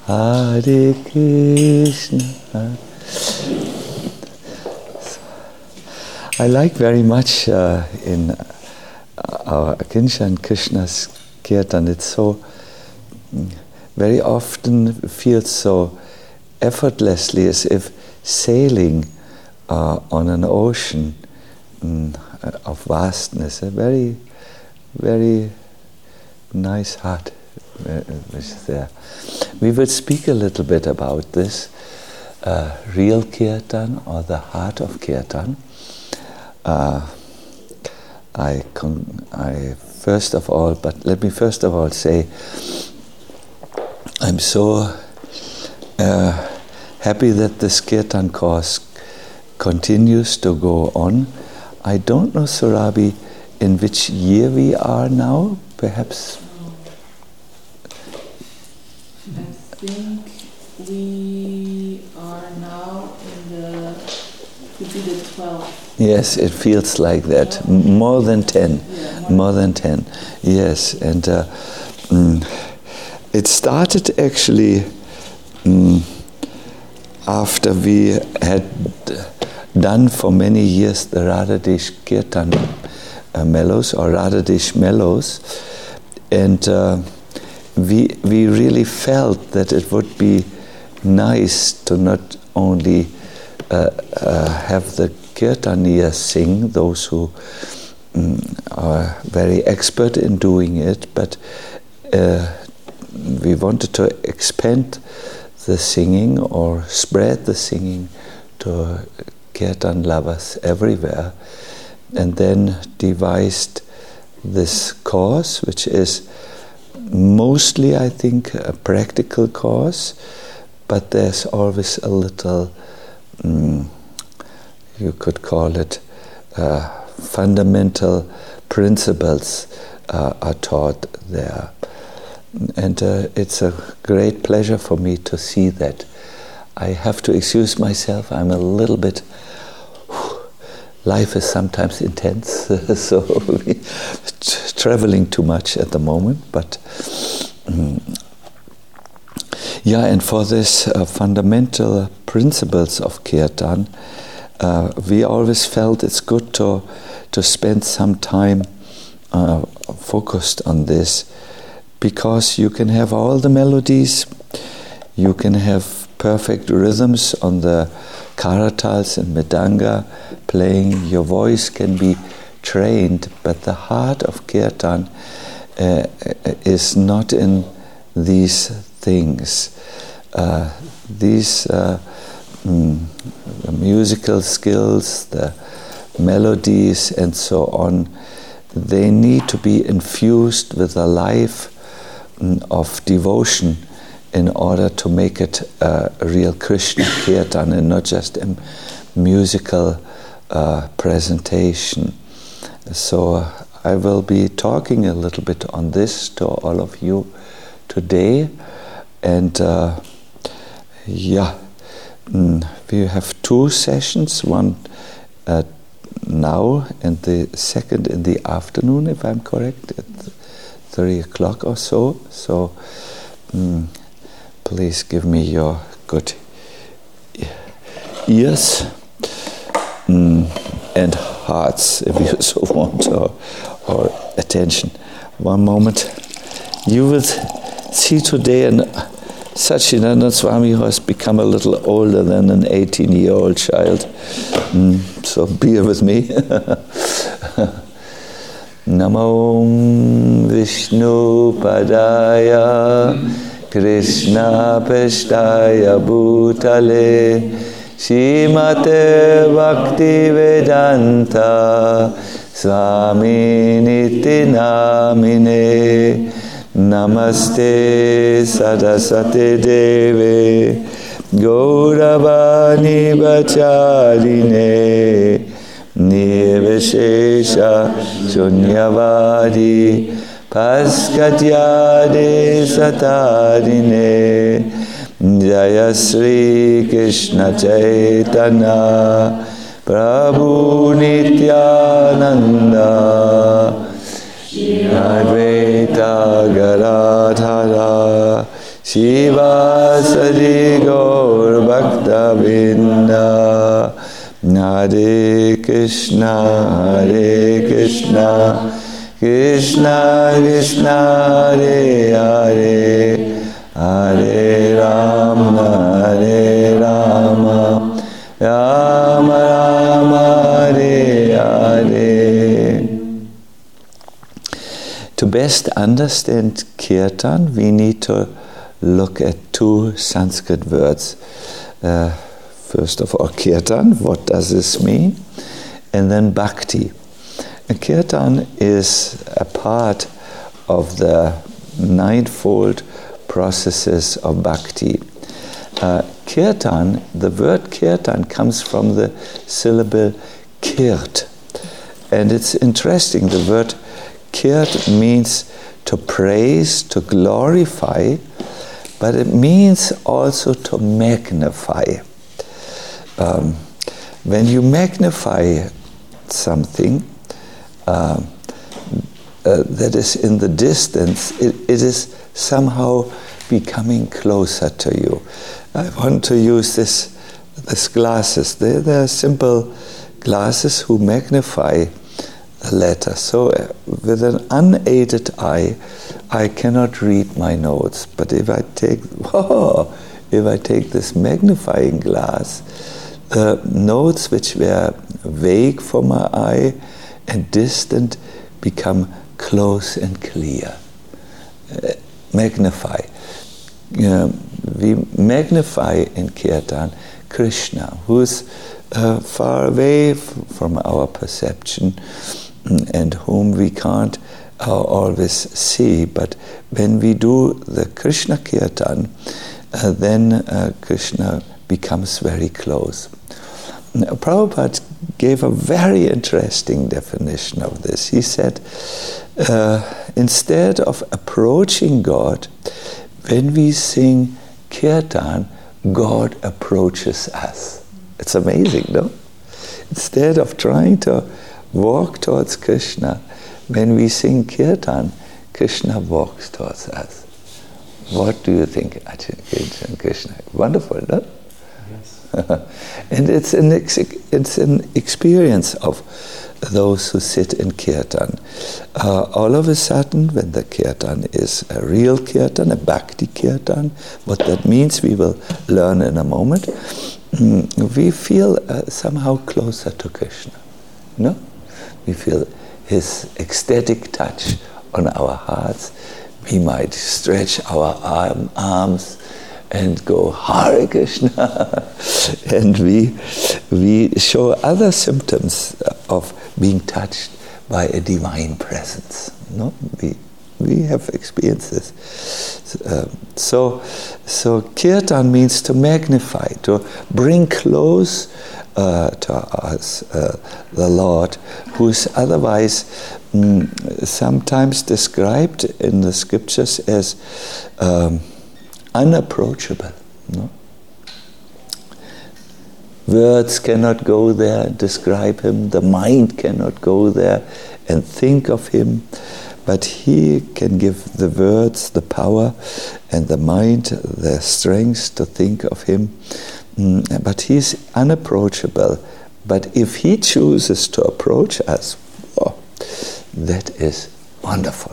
Hare Krishna. I like very much in our Akinshan Krishna's Kirtan, it's so very often feels so effortlessly as if sailing on an ocean of vastness. A very, very nice heart is there. We will speak a little bit about this real Kirtan or the heart of Kirtan. Let me first of all say I'm so happy that this Kirtan course continues to go on. I don't know, Surabhi, in which year we are now, perhaps? I think we are now could be the 12th. Yes, it feels like that. More than 10. Yeah, more than 10. Yes, and it started actually after we had done for many years the Radhadesh Kirtan mellows or Radhadesh mellows, and we really felt that it would be nice to not only have the Kirtaniya sing, those who are very expert in doing it, but we wanted to expand the singing or spread the singing to Kirtan lovers everywhere, and then devised this course, which is mostly, I think, a practical course, but there's always a little, you could call it, fundamental principles are taught there. And it's a great pleasure for me to see that. I have to excuse myself, I'm a little bit, life is sometimes intense, so traveling too much at the moment, but yeah, and for this fundamental principles of Kirtan, we always felt it's good to spend some time focused on this, because you can have all the melodies, you can have perfect rhythms on the karatals and mridanga playing, your voice can be trained, but the heart of Kirtan is not in these things. These the musical skills, the melodies and so on, they need to be infused with a life of devotion in order to make it a real Krishna Kirtan and not just a musical presentation. So I will be talking a little bit on this to all of you today, and we have two sessions, one now and the second in the afternoon, if I'm correct, at 3 o'clock or so. So please give me your good ears and hearts, if you so want, or attention. One moment. You will see today Satchidananda Swami, who has become a little older than an 18-year-old child. So bear with me. Namo Vishnu Padaya Krishna Peshtaya Bhutale Shrimate Bhakti Vedanta Swami Niti Namine Namaste Saraswate Deve Gauravani Bacharine Nirvishesha Shunyavadi Paskatyade Satarine Jaya Sri Krishna Chaitanya Prabhu Nityananda Advaita Garadhara Shiva Sadi Gaur Bhakta Vrinda. Hare Krishna, Hare Krishna, Krishna Krishna, Hare Hare, Hare Rama, Hare Rama, Rama Rama, Hare Hare. To best understand Kirtan, we need to look at two Sanskrit words. First of all, Kirtan, what does this mean? And then Bhakti. And Kirtan is a part of the ninefold processes of Bhakti. Kirtan, the word Kirtan comes from the syllable Kirt. And it's interesting, the word Kirt means to praise, to glorify, but it means also to magnify. When you magnify something that is in the distance, it is somehow becoming closer to you. I want to use this glasses. They're simple glasses who magnify the letter. So with an unaided eye, I cannot read my notes. But if I take this magnifying glass, the notes which were vague for my eye and distant become close and clear. Magnify. We magnify in Kirtan Krishna, who is far away from our perception and whom we can't always see. But when we do the Krishna Kirtan, then Krishna becomes very close. Prabhupada gave a very interesting definition of this. He said, instead of approaching God, when we sing Kirtan, God approaches us. It's amazing, no? Instead of trying to walk towards Krishna, when we sing Kirtan, Krishna walks towards us. What do you think, Ajahn Krishna? Wonderful, no? And it's an experience of those who sit in Kirtan. All of a sudden, when the Kirtan is a real Kirtan, a Bhakti Kirtan, what that means we will learn in a moment, we feel somehow closer to Krishna. No? We feel his ecstatic touch on our hearts. We might stretch our arms and go Hare Krishna, and we show other symptoms of being touched by a divine presence. No, we have experienced this. So Kirtan means to magnify, to bring close to us the Lord, who is otherwise sometimes described in the scriptures as unapproachable. No? Words cannot go there and describe him. The mind cannot go there and think of him. But he can give the words the power and the mind the strength to think of him. But he is unapproachable. But if he chooses to approach us, that is wonderful.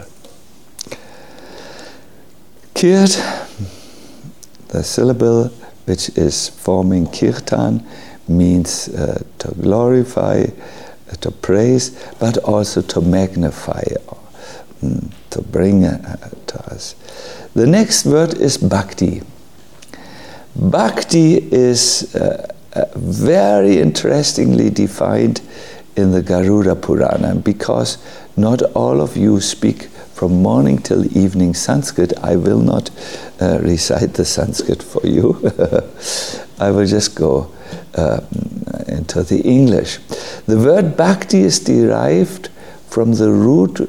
Kirt, the syllable which is forming Kirtan, means to glorify, to praise, but also to magnify, to bring to us. The next word is Bhakti. Bhakti is very interestingly defined in the Garuda Purana, because not all of you speak from morning till evening Sanskrit. I will not recite the Sanskrit for you. I will just go into the English. The word Bhakti is derived from the root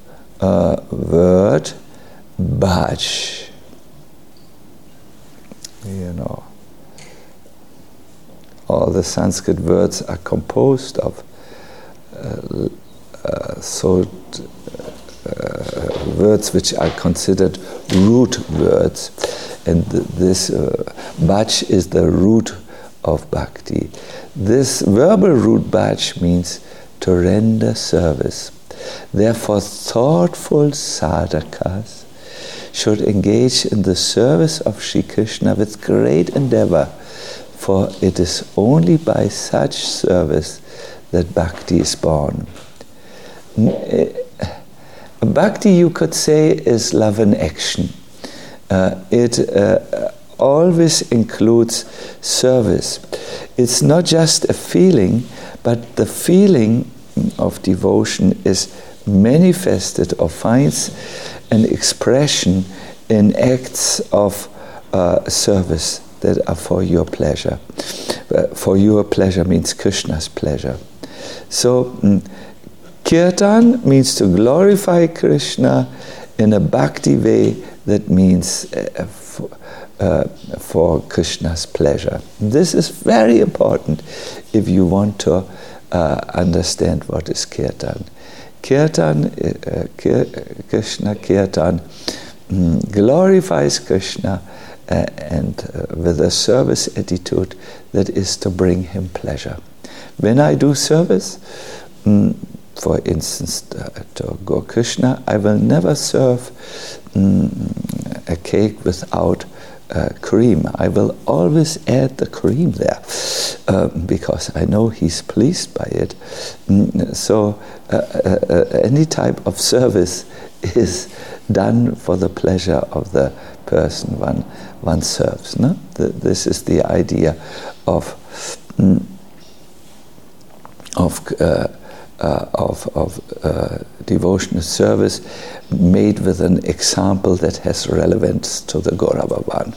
word Bhaj. You know, all the Sanskrit words are composed of words which are considered root words. And this bhaj is the root of bhakti. This verbal root bhaj means to render service. Therefore, thoughtful sadhakas should engage in the service of Sri Krishna with great endeavor, for it is only by such service that bhakti is born. Bhakti, you could say, is love in action. It always includes service. It's not just a feeling, but the feeling of devotion is manifested or finds an expression in acts of service that are for your pleasure. For your pleasure means Krishna's pleasure. So kirtan means to glorify Krishna in a bhakti way that means for Krishna's pleasure. This is very important if you want to understand what is kirtan. Kirtan, Krishna kirtan glorifies Krishna and with a service attitude that is to bring him pleasure. When I do service, for instance, to Gaur Krishna, I will never serve a cake without cream. I will always add the cream there because I know he's pleased by it. So any type of service is done for the pleasure of the person one serves. No? This is the idea of devotional service made with an example that has relevance to the Gaura Bhavan.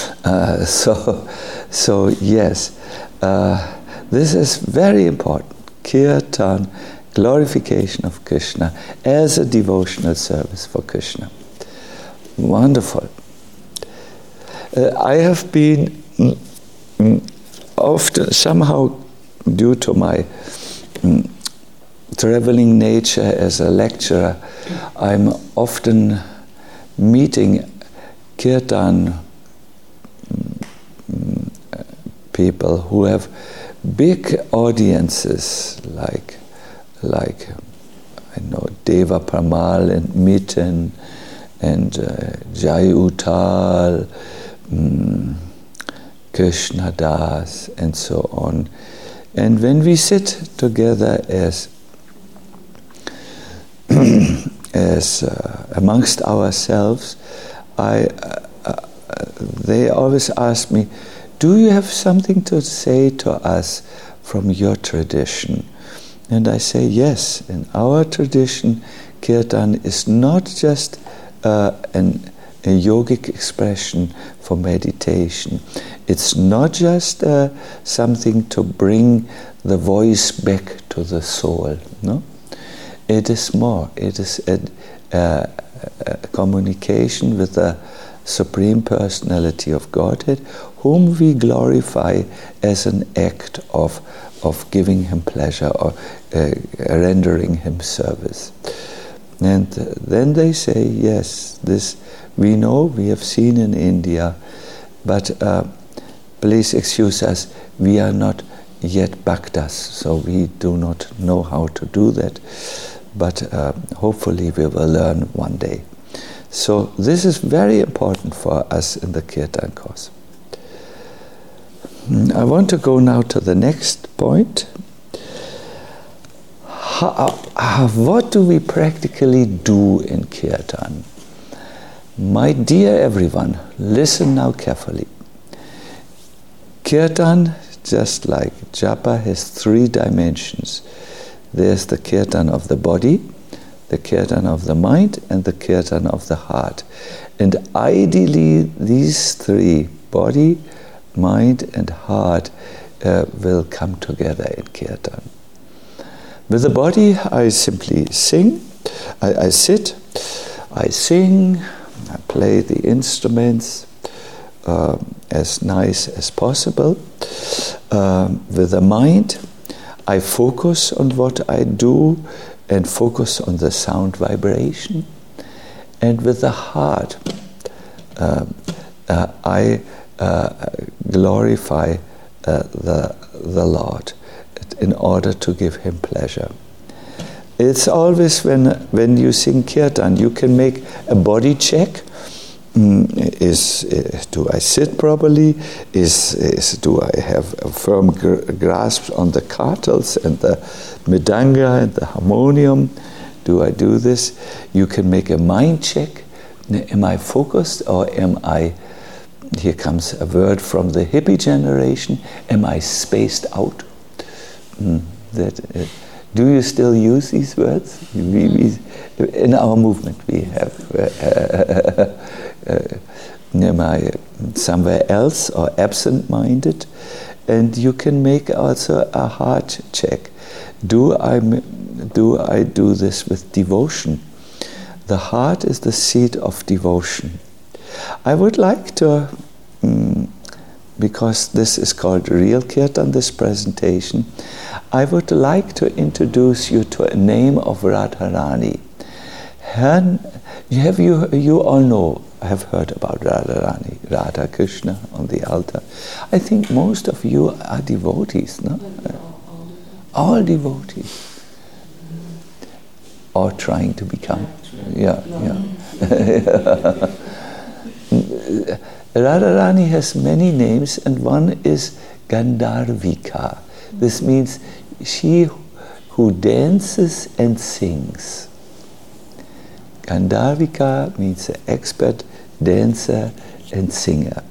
So yes, this is very important. Kirtan, glorification of Krishna as a devotional service for Krishna. Wonderful. I have been often, somehow due to my traveling nature as a lecturer, I'm often meeting kirtan people who have big audiences, like I know Deva Parmal and Mitten and Jai Uttal, Krishna Das, and so on. And when we sit together as amongst ourselves, they always ask me, do you have something to say to us from your tradition? And I say, yes, in our tradition, kirtan is not just a yogic expression for meditation. It's not just something to bring the voice back to the soul. No, it is more. It is a communication with the Supreme Personality of Godhead, whom we glorify as an act of giving him pleasure or rendering him service. And then they say, yes, this we know, we have seen in India, but please excuse us, we are not yet bhaktas, so we do not know how to do that, but hopefully we will learn one day. So this is very important for us in the kirtan course. I want to go now to the next point. What do we practically do in kirtan? My dear everyone, listen now carefully. Kirtan, just like japa, has three dimensions. There's the kirtan of the body, the kirtan of the mind, and the kirtan of the heart. And ideally, these three, body, mind, and heart, will come together in kirtan. With the body, I simply sing, I sit, I sing, I play the instruments as nice as possible. With the mind, I focus on what I do and focus on the sound vibration. And with the heart, I glorify the Lord in order to give Him pleasure. It's always when you sing kirtan, you can make a body check. Do I sit properly? Do I have a firm grasp on the kartals and the mridanga and the harmonium? Do I do this? You can make a mind check. Am I focused, or am I, here comes a word from the hippie generation, am I spaced out? Do you still use these words? In our movement we have, am I somewhere else or absent-minded? And you can make also a heart check. Do I do this with devotion? The heart is the seat of devotion. I would like to, because this is called real kirtan, this presentation, I would like to introduce you to a name of Radharani. You all know, have heard about Radharani, Radha Krishna on the altar. I think most of you are devotees, no? All devotees. Or trying to become. Yeah. Radharani has many names, and one is Gandharvika. This means she who dances and sings. Gandharvika means an expert dancer and singer.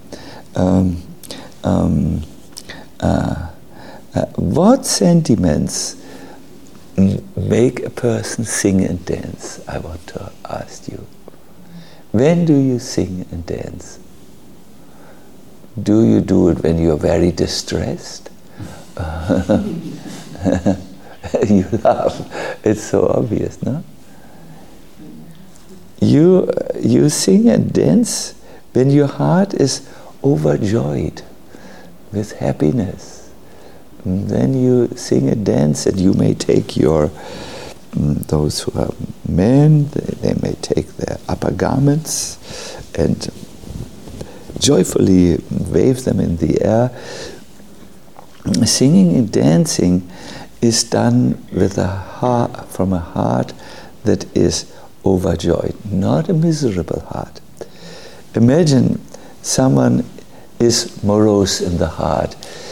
What sentiments make a person sing and dance? I want to ask you. When do you sing and dance? Do you do it when you're very distressed? You laugh. It's so obvious, no? You sing and dance when your heart is overjoyed with happiness. Then you sing and dance, and you may take those who are men, they may take their upper garments and joyfully wave them in the air. Singing and dancing is done with from a heart that is overjoyed, not a miserable heart. Imagine someone is morose in the heart.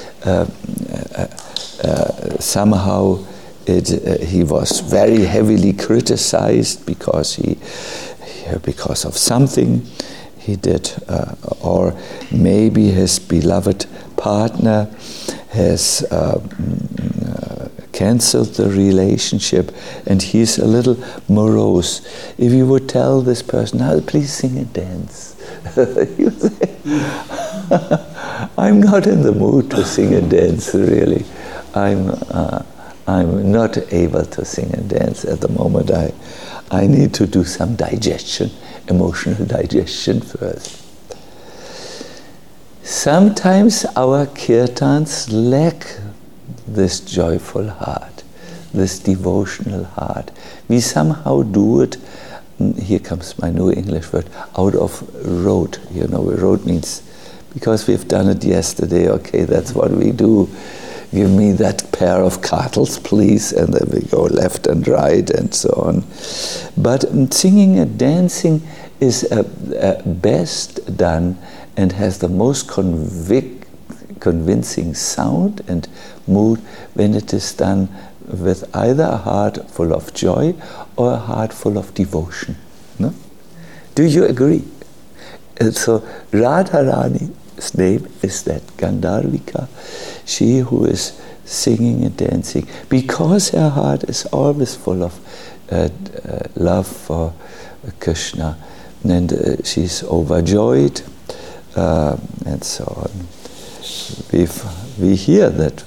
Somehow he was very heavily criticized because of something he did, or maybe his beloved partner has cancelled the relationship and he's a little morose. If you would tell this person, now please sing and dance, you say, I'm not in the mood to sing and dance, really. I'm not able to sing and dance at the moment. I need to do some digestion, emotional digestion first. Sometimes our kirtans lack this joyful heart, this devotional heart. We somehow do it, here comes my new English word, out of rote. You know, rote means, because we've done it yesterday, okay, that's what we do. Give me that pair of kartals, please, and then we go left and right and so on. But singing and dancing is best done and has the most convincing sound and mood when it is done with either a heart full of joy or a heart full of devotion. No? Do you agree? So Radharani's name is that Gandharvika, she who is singing and dancing, because her heart is always full of love for Krishna, and she's overjoyed, and so on. We hear that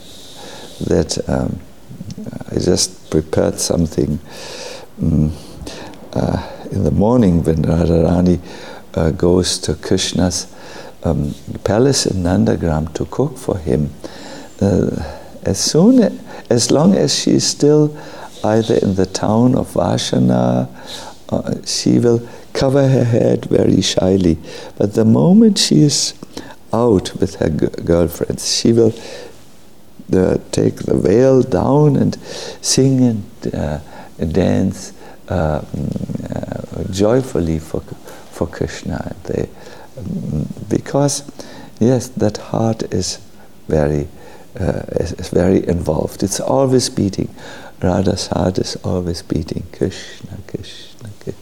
I just prepared something in the morning when Radharani goes to Krishna's palace in Nandagram to cook for him. As long as she's still either in the town of Vashana, she will cover her head very shyly. But the moment she is out with her girlfriends, she will take the veil down and sing and dance joyfully for Krishna. Because, yes, that heart is very involved. It's always beating. Radha's heart is always beating. Krishna, Krishna, Krishna.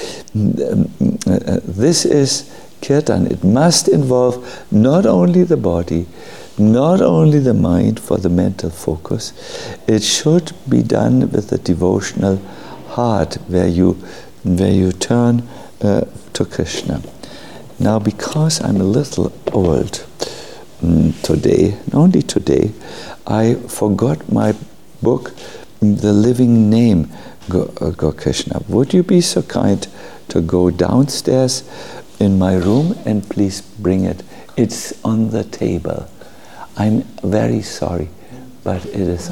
This is kirtan. It must involve not only the body, not only the mind for the mental focus. It should be done with a devotional heart where you turn to Krishna. Now, because I'm a little old today, only today, I forgot my book, The Living Name, Gaur Krishna. Would you be so kind to go downstairs in my room and please bring it? It's on the table. I'm very sorry, but it is...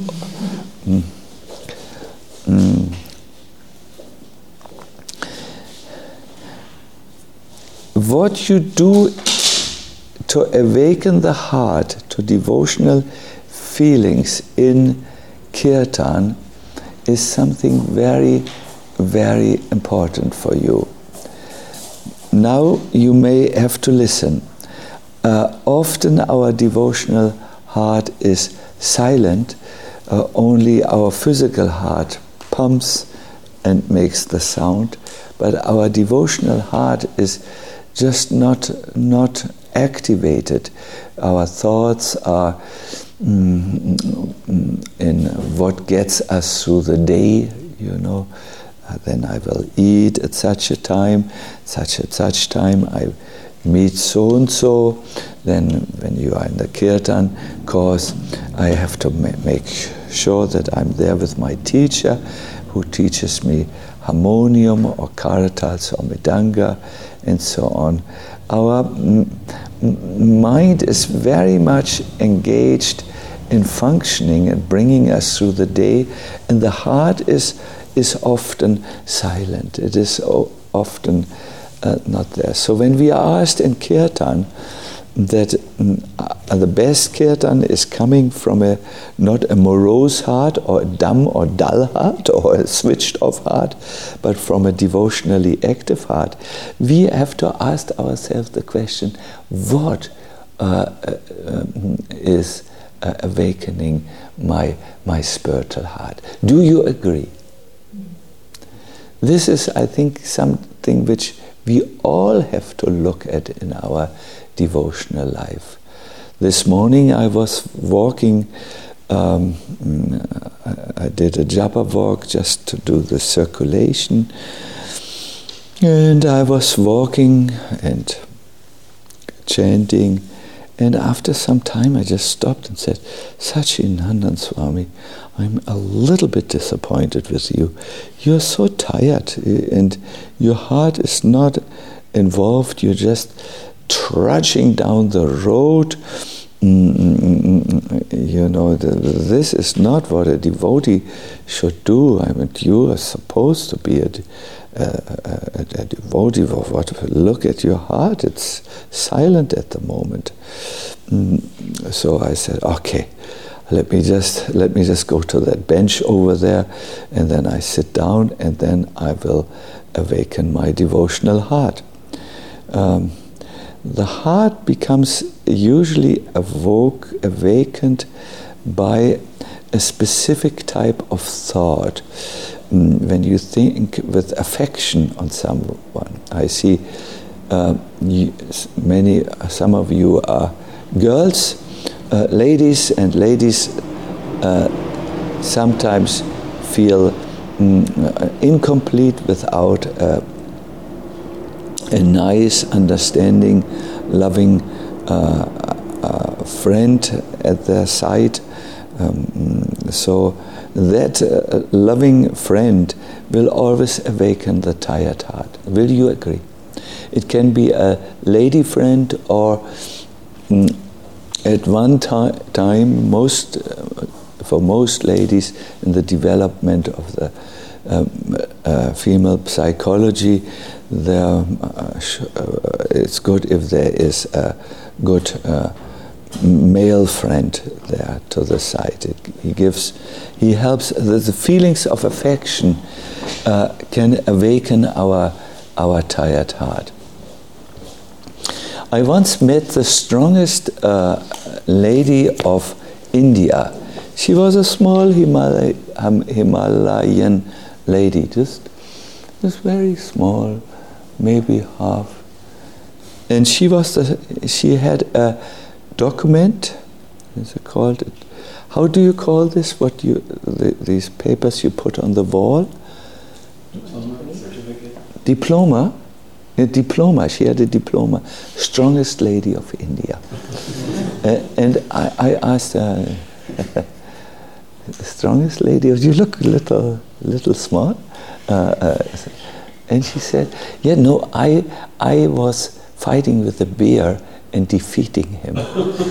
What you do to awaken the heart to devotional feelings in kirtan is something very, very important for you. Now you may have to listen. Often our devotional heart is silent, only our physical heart pumps and makes the sound, but our devotional heart is just not activated. Our thoughts are in what gets us through the day, then I will eat at such a time, such time I meet so-and-so. Then when you are in the kirtan course, I have to make sure that I'm there with my teacher who teaches me harmonium or karatals or mridanga and so on. Our mind is very much engaged in functioning and bringing us through the day, and the heart is often silent. It is often not there. So when we are asked in kirtan that the best kirtan is coming from not a morose heart or a dumb or dull heart or a switched off heart, but from a devotionally active heart, we have to ask ourselves the question, what is awakening my spiritual heart? Do you agree? This is, I think, something which we all have to look at in our devotional life. This morning I was walking, I did a japa walk just to do the circulation, and I was walking and chanting, and after some time I just stopped and said, Sachinandan Swami, I'm a little bit disappointed with you. You're so tired and your heart is not involved. You're just trudging down the road. This is not what a devotee should do. I mean, you are supposed to be a devotee. Look at your heart. It's silent at the moment. So I said, okay. Let me just go to that bench over there, and then I sit down, and then I will awaken my devotional heart. The heart becomes usually awakened by a specific type of thought. When you think with affection on someone, I see some of you are girls. Ladies sometimes feel incomplete without a nice, understanding, loving friend at their side. So that loving friend will always awaken the tired heart. Will you agree? It can be a lady friend, or at one time, most for most ladies in the development of the female psychology, it's good if there is a good male friend there to the side. He helps. The feelings of affection can awaken our tired heart. I once met the strongest lady of India. She was a small Himalayan lady, just very small, maybe half. And she had a document. Is it called? How do you call this? These papers you put on the wall? Diploma. A diploma. She had a diploma. Strongest lady of India. And I asked her, the strongest lady. You look a little small. And she said, "Yeah, no, I was fighting with a bear and defeating him."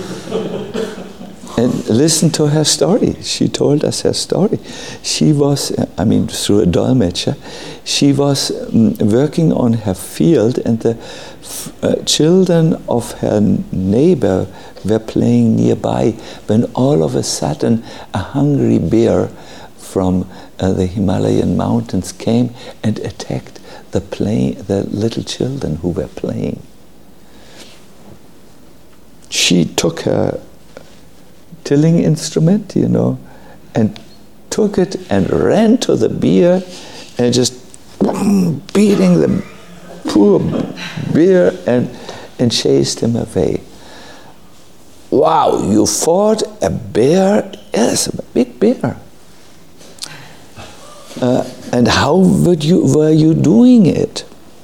And listen to her story. She told us her story. She was, through a dolmetscher, she was working on her field, and the children of her neighbor were playing nearby when all of a sudden a hungry bear from the Himalayan mountains came and attacked the little children who were playing. She took her tilling instrument, and took it and ran to the bear and just beating the poor bear and chased him away. Wow, you fought a bear? Yes, a big bear. And how were you doing it?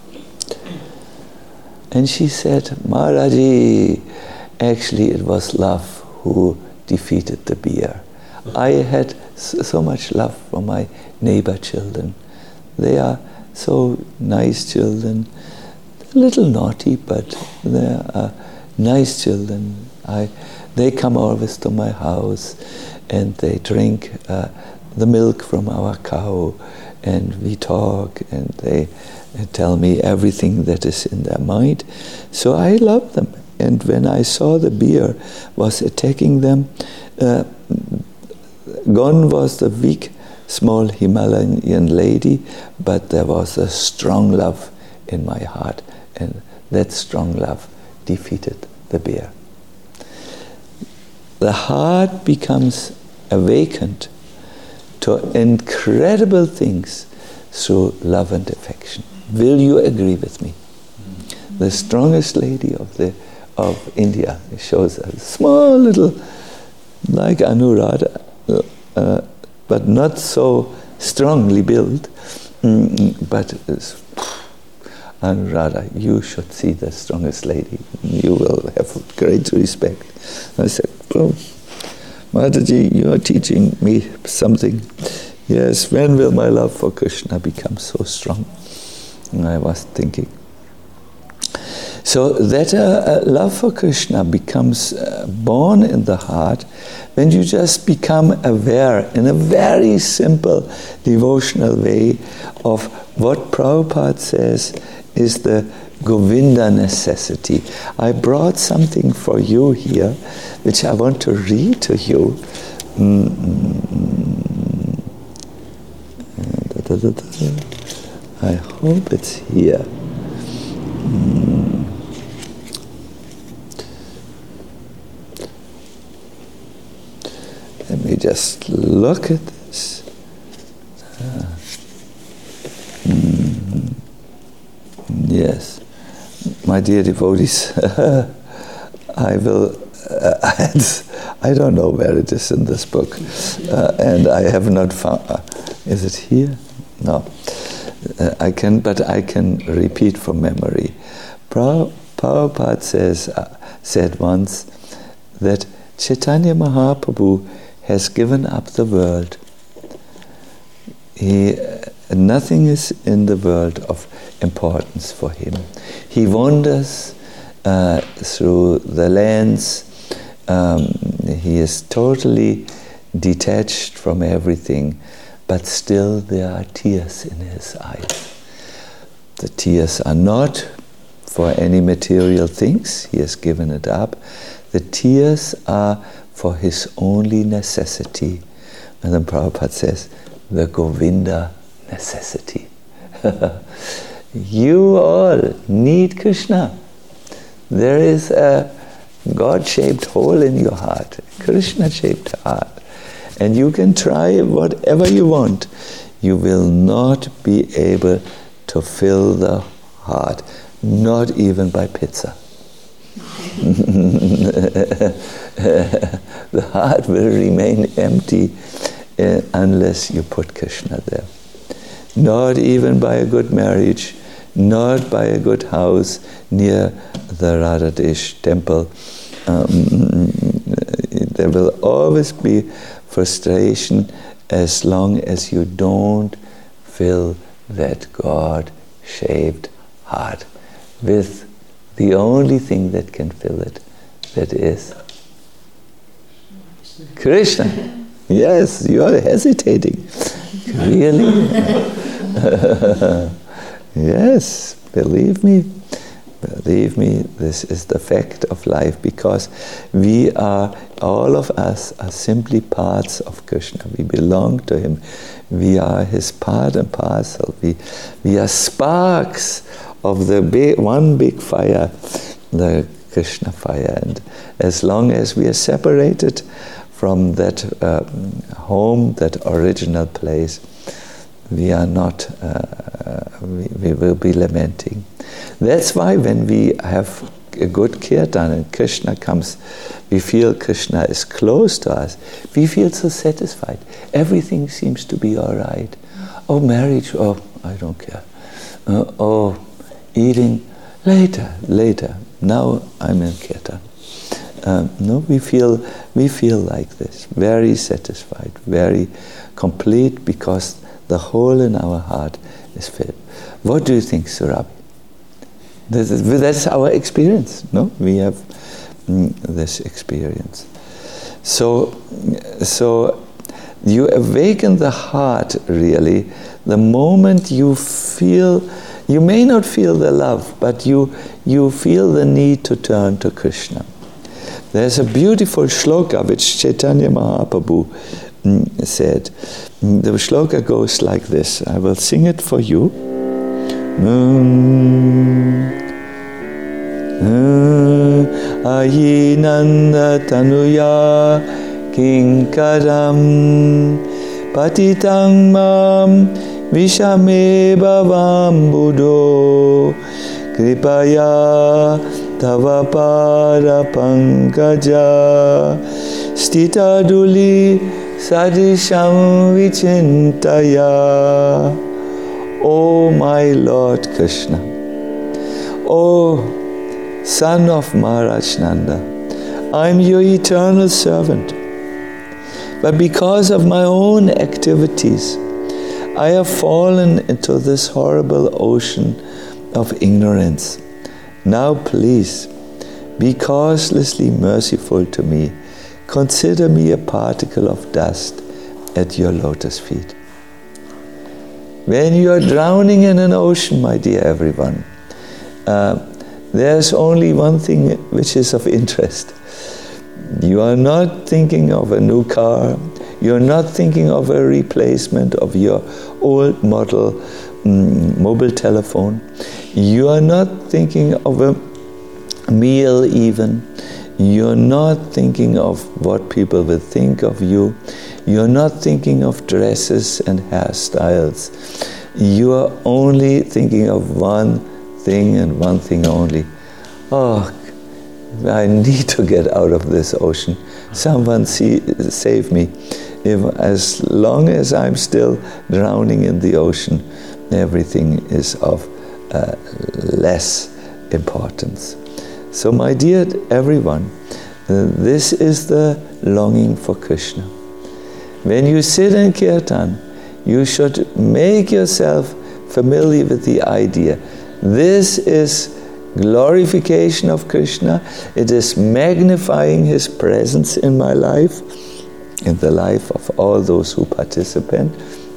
And she said, "Maharaji, actually it was love who defeated the bear. I had so much love for my neighbor children. They are so nice children, a little naughty, but they are nice children. They come always to my house, and they drink the milk from our cow, and we talk, and they tell me everything that is in their mind. So I love them. And when I saw the bear was attacking them, gone was the weak, small Himalayan lady, but there was a strong love in my heart, and that strong love defeated the bear. The heart becomes awakened to incredible things through love and affection. Will you agree with me? The strongest lady of India shows a small little, like Anuradha, but not so strongly built. But Anuradha, you should see the strongest lady. You will have great respect. I said, "Oh, Mataji, you are teaching me something. Yes, when will my love for Krishna become so strong?" And I was thinking. So that love for Krishna becomes born in the heart when you just become aware in a very simple devotional way of what Prabhupada says is the Govinda necessity. I brought something for you here, which I want to read to you. I hope it's here. Let me just look at this. Yes, my dear devotees, I will. I don't know where it is in this book, and I have not found. Is it here? No. I can repeat from memory. Prabhupada said once that Chaitanya Mahaprabhu has given up the world. Nothing is in the world of importance for him. He wanders through the lands. He is totally detached from everything, but still there are tears in his eyes. The tears are not for any material things, he has given it up. The tears are for his only necessity. And then Prabhupada says, the Govinda necessity. You all need Krishna. There is a God-shaped hole in your heart, Krishna-shaped heart. And you can try whatever you want. You will not be able to fill the heart, not even by pizza. The heart will remain empty unless you put Krishna there. Not even by a good marriage, not by a good house near the Radhadesh temple. There will always be frustration as long as you don't fill that God-shaped heart with the only thing that can fill it, that is Krishna. Yes, you are hesitating. Really? Yes, believe me, this is the fact of life, because we are, all of us are simply parts of Krishna. We belong to him. We are his part and parcel. We are sparks of the one big fire, the Krishna fire. And as long as we are separated from that home, that original place, we are not, we will be lamenting. That's why when we have a good kirtan and Krishna comes, we feel Krishna is close to us, we feel so satisfied. Everything seems to be all right. Oh, marriage, oh, I don't care. Oh, eating, later. Now I'm in kirtan. No, we feel like this, very satisfied, very complete, because the hole in our heart is filled. What do you think, Surabhi? That's our experience, no? We have this experience. So you awaken the heart, really, the moment you feel, you may not feel the love, but you feel the need to turn to Krishna. There's a beautiful shloka which Chaitanya Mahaprabhu said. The shloka goes like this. I will sing it for you. Ayinanda tanuya kinkaram patitang mam vishame bhavam buddho kripaya tava para pankaja stita duli sadisham vichintaya. O my Lord Krishna, O son of Maharaj Nanda, I am your eternal servant. But because of my own activities, I have fallen into this horrible ocean of ignorance. Now please, be causelessly merciful to me. Consider me a particle of dust at your lotus feet. When you are drowning in an ocean, my dear everyone, there's only one thing which is of interest. You are not thinking of a new car. You're not thinking of a replacement of your old model mobile telephone. You are not thinking of a meal even. You're not thinking of what people will think of you. You're not thinking of dresses and hairstyles. You are only thinking of one thing and one thing only. Oh, I need to get out of this ocean. Someone save me. As long as I'm still drowning in the ocean, everything is of less importance. So my dear everyone, this is the longing for Krishna. When you sit in kirtan, you should make yourself familiar with the idea. This is glorification of Krishna. It is magnifying his presence in my life. in the life of all those who participate.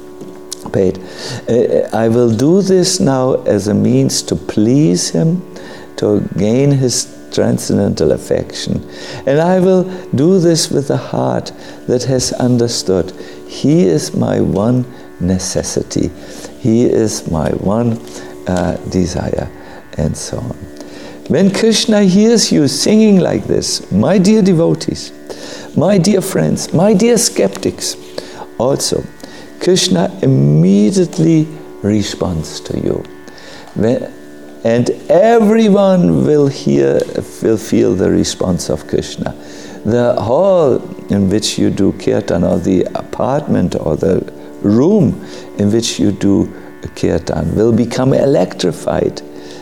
I will do this now as a means to please him, to gain his transcendental affection. And I will do this with a heart that has understood he is my one necessity, he is my one desire, and so on. When Krishna hears you singing like this, my dear devotees, my dear friends, my dear skeptics, also, Krishna immediately responds to you. And everyone will feel the response of Krishna. The hall in which you do kirtan, or the apartment or the room in which you do kirtan will become electrified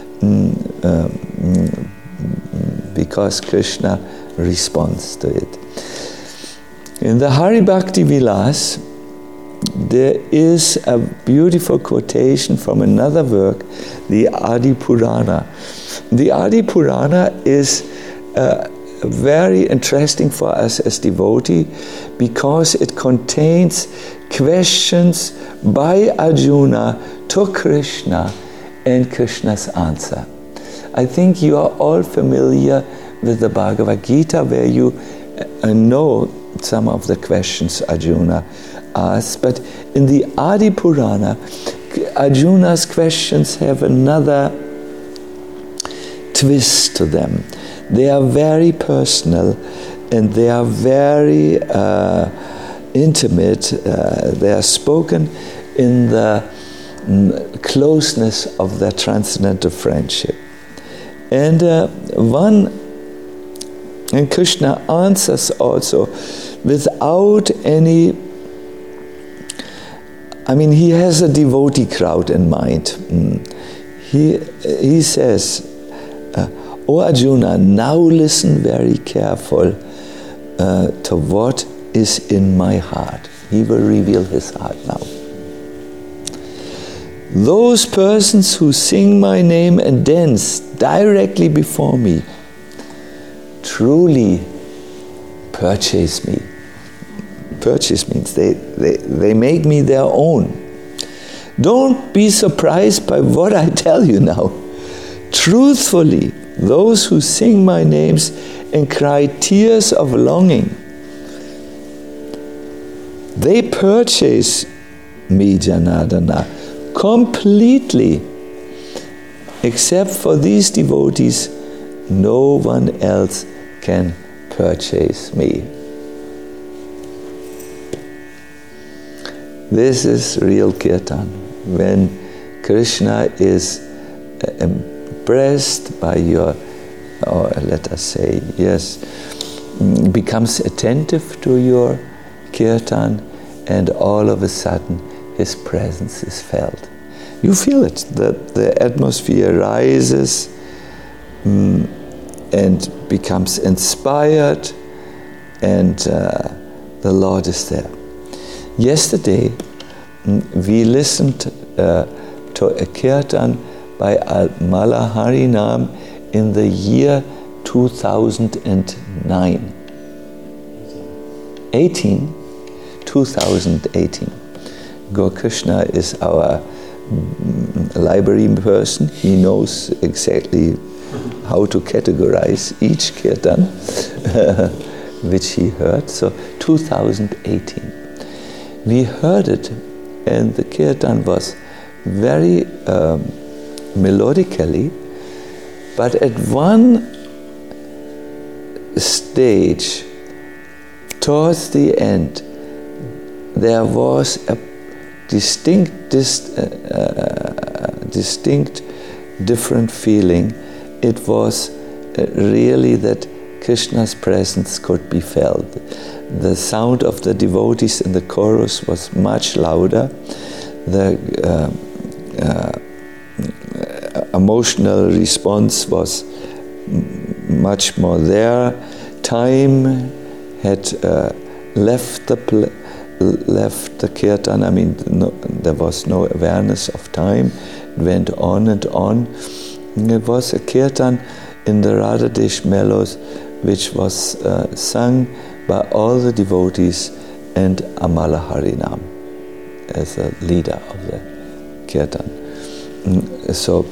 because Krishna responds to it. In the Hari Bhakti Vilas, there is a beautiful quotation from another work, the Adi Purana. The Adi Purana is very interesting for us as devotees because it contains questions by Arjuna to Krishna and Krishna's answer. I think you are all familiar with the Bhagavad Gita, where you know some of the questions Arjuna asked, but in the Adi Purana, Arjuna's questions have another twist to them. They are very personal and they are very intimate. They are spoken in the closeness of their transcendental friendship. And Krishna answers also without any, he has a devotee crowd in mind. He says, O Arjuna, now listen very careful to what is in my heart. He will reveal his heart now. Those persons who sing my name and dance directly before me truly purchase me. Purchase means they make me their own. Don't be surprised by what I tell you now. Truthfully, those who sing my names and cry tears of longing, they purchase me, Janardana, completely. Except for these devotees, no one else can purchase me. This is real kirtan. When Krishna is impressed by your, or let us say, becomes attentive to your kirtan, and all of a sudden his presence is felt. You feel it, the atmosphere rises and becomes inspired, and the Lord is there. Yesterday we listened to a kirtan by Mala Harinam in the year 2018. 2018. Gaur Krishna is our library person. He knows exactly how to categorize each kirtan which he heard. So 2018. We heard it, and the kirtan was very melodically, but at one stage, towards the end, there was a distinct different feeling. It was really that Krishna's presence could be felt. The sound of the devotees in the chorus was much louder. The emotional response was much more there. Time had left the kirtan. There was no awareness of time. It went on and on. And it was a kirtan in the Radhadesh mellows, which was sung by all the devotees and Amala Harinam as a leader of the kirtan. So,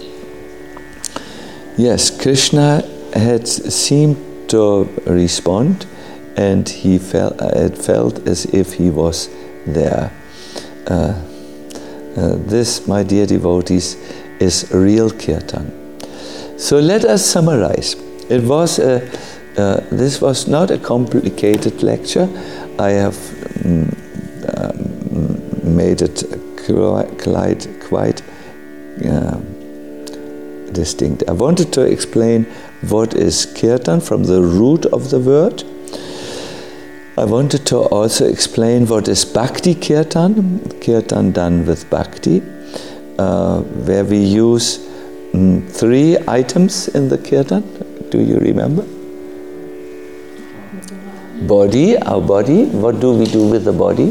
yes, Krishna had seemed to respond, and it felt as if he was there. This, my dear devotees, is real kirtan. So let us summarize. This was not a complicated lecture. I have made it quite distinct. I wanted to explain what is kirtan from the root of the word. I wanted to also explain what is bhakti kirtan, kirtan done with bhakti, where we use 3 items in the kirtan. Do you remember? Body, our body. What do we do with the body?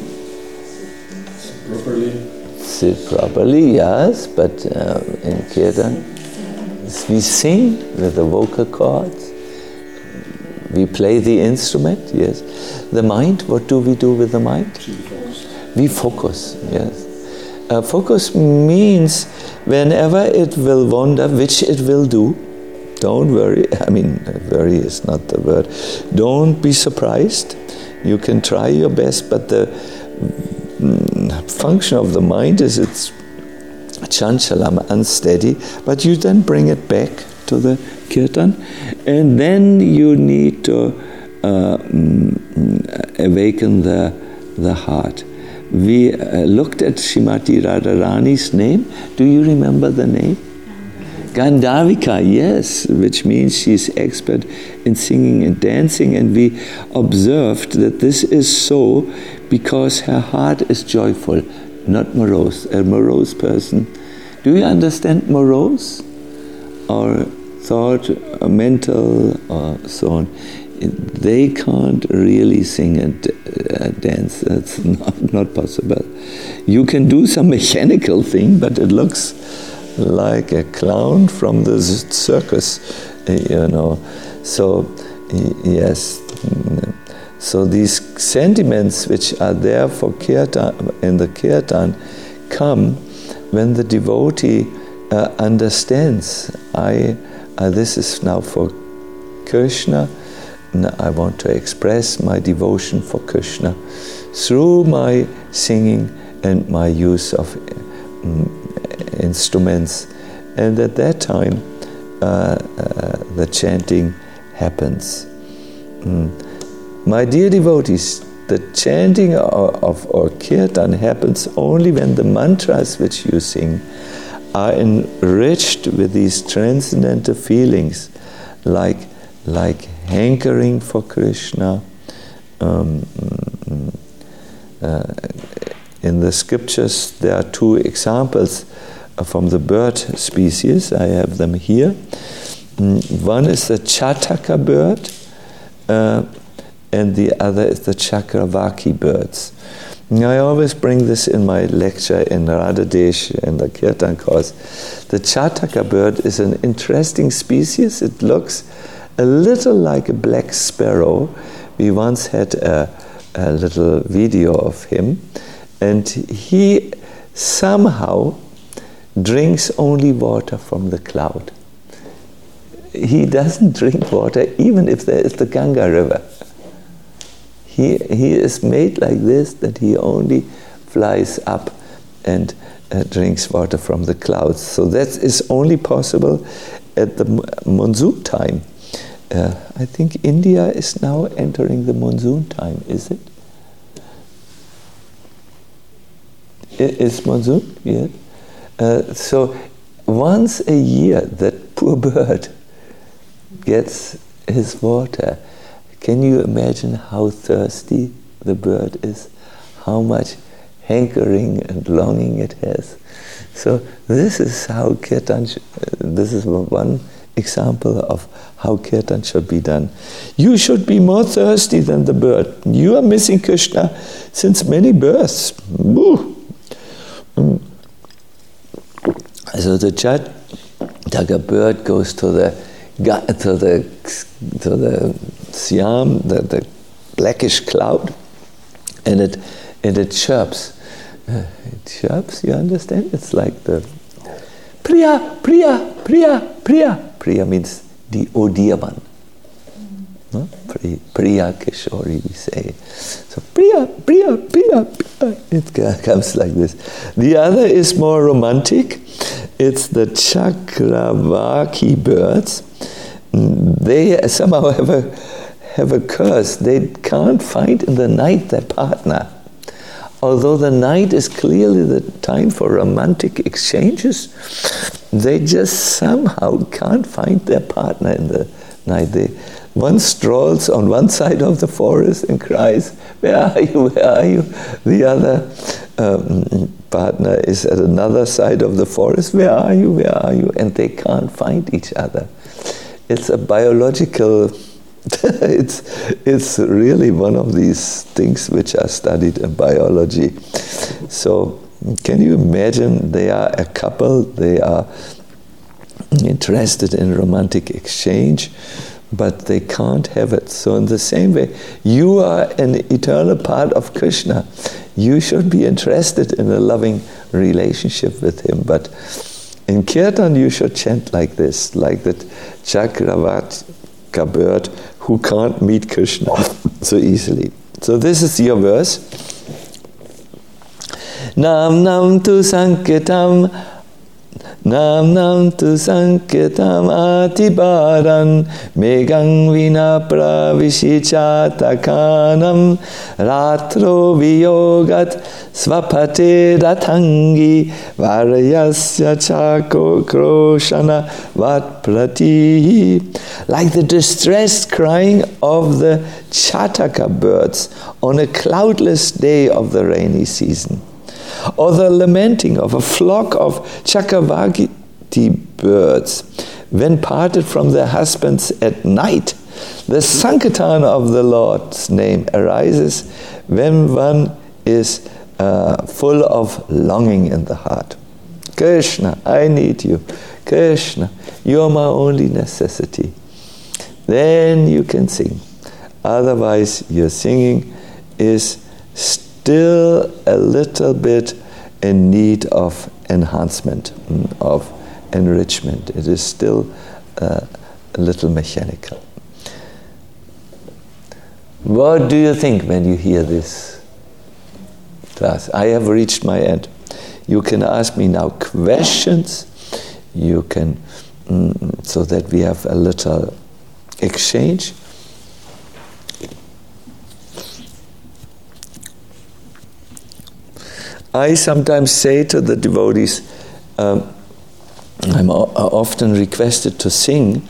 Sit properly, yes, but in kirtan, we sing with the vocal cords. We play the instrument, yes. The mind, what do we do with the mind? We focus, yes. Focus means whenever it will wander, which it will do, don't worry. I mean, worry is not the word. Don't be surprised. You can try your best, but the function of the mind is it's chanchalam, unsteady, but you then bring it back to the kirtan, and then you need to awaken the heart. We looked at Srimati Radharani's name. Do you remember the name? Gandharvika, yes, which means she's expert in singing and dancing, and we observed that this is so because her heart is joyful, not morose. A morose person. Do you understand morose? Or thought, or mental, or so on. They can't really sing and dance. That's not possible. You can do some mechanical thing, but it looks like a clown from the circus, So, yes. So these sentiments which are there for kirtan, in the kirtan, come when the devotee understands, this is now for Krishna, I want to express my devotion for Krishna through my singing and my use of instruments. And at that time, the chanting happens. My dear devotees, the chanting of kirtan happens only when the mantras which you sing are enriched with these transcendental feelings, like hankering for Krishna. In the scriptures, there are 2 examples from the bird species. I have them here. One is the Chataka bird, and the other is the Chakravaki birds. I always bring this in my lecture in Radhadesh in the Kirtan course. The Chataka bird is an interesting species. It looks a little like a black sparrow. We once had a little video of him, and he somehow drinks only water from the cloud. He doesn't drink water even if there is the Ganga river. He is made like this, that he only flies up and drinks water from the clouds. So that is only possible at the monsoon time. I think India is now entering the monsoon time, is it? Is monsoon? Yes. So once a year that poor bird gets his water. Can you imagine how thirsty the bird is? How much hankering and longing it has? So this is how kirtan, this is one example of how kirtan should be done. You should be more thirsty than the bird. You are missing Krishna since many births. So the Chataka bird goes to the Siam, the blackish cloud, and it chirps. It chirps, you understand? It's like the Priya, Priya, Priya, Priya. Priya means the oh dear one. No? Priya Kishori, we say. So Priya, Priya, Priya, Priya. It comes like this. The other is more romantic. It's the Chakravaki birds. They somehow have a curse. They can't find in the night their partner. Although the night is clearly the time for romantic exchanges, they just somehow can't find their partner in the night. One strolls on one side of the forest and cries, "Where are you? Where are you?" The other partner is at another side of the forest. "Where are you? Where are you?" And they can't find each other. It's a biological, it's really one of these things which are studied in biology. So can you imagine, they are a couple, they are interested in romantic exchange, but they can't have it. So in the same way, you are an eternal part of Krishna. You should be interested in a loving relationship with him. But in Kirtan, you should chant like this, like that Chakravaka bird who can't meet Krishna so easily. So this is your verse. Nam nam tu sanketam, nam nam tu sanketam atibaran, megang vina pravishichatakanam, ratro viyogat svapate datangi, varyasya chako kroshana vat prati. Like the distressed crying of the Chataka birds on a cloudless day of the rainy season, or the lamenting of a flock of Chakravaki birds when parted from their husbands at night. The Sankirtan of the Lord's name arises when one is full of longing in the heart. Krishna, I need you. Krishna, you're my only necessity. Then you can sing. Otherwise, your singing is still a little bit in need of enhancement, of enrichment. It is still a little mechanical. What do you think when you hear this class? I have reached my end. You can ask me now questions. You can, so that we have a little exchange. I sometimes say to the devotees, I'm often requested to sing,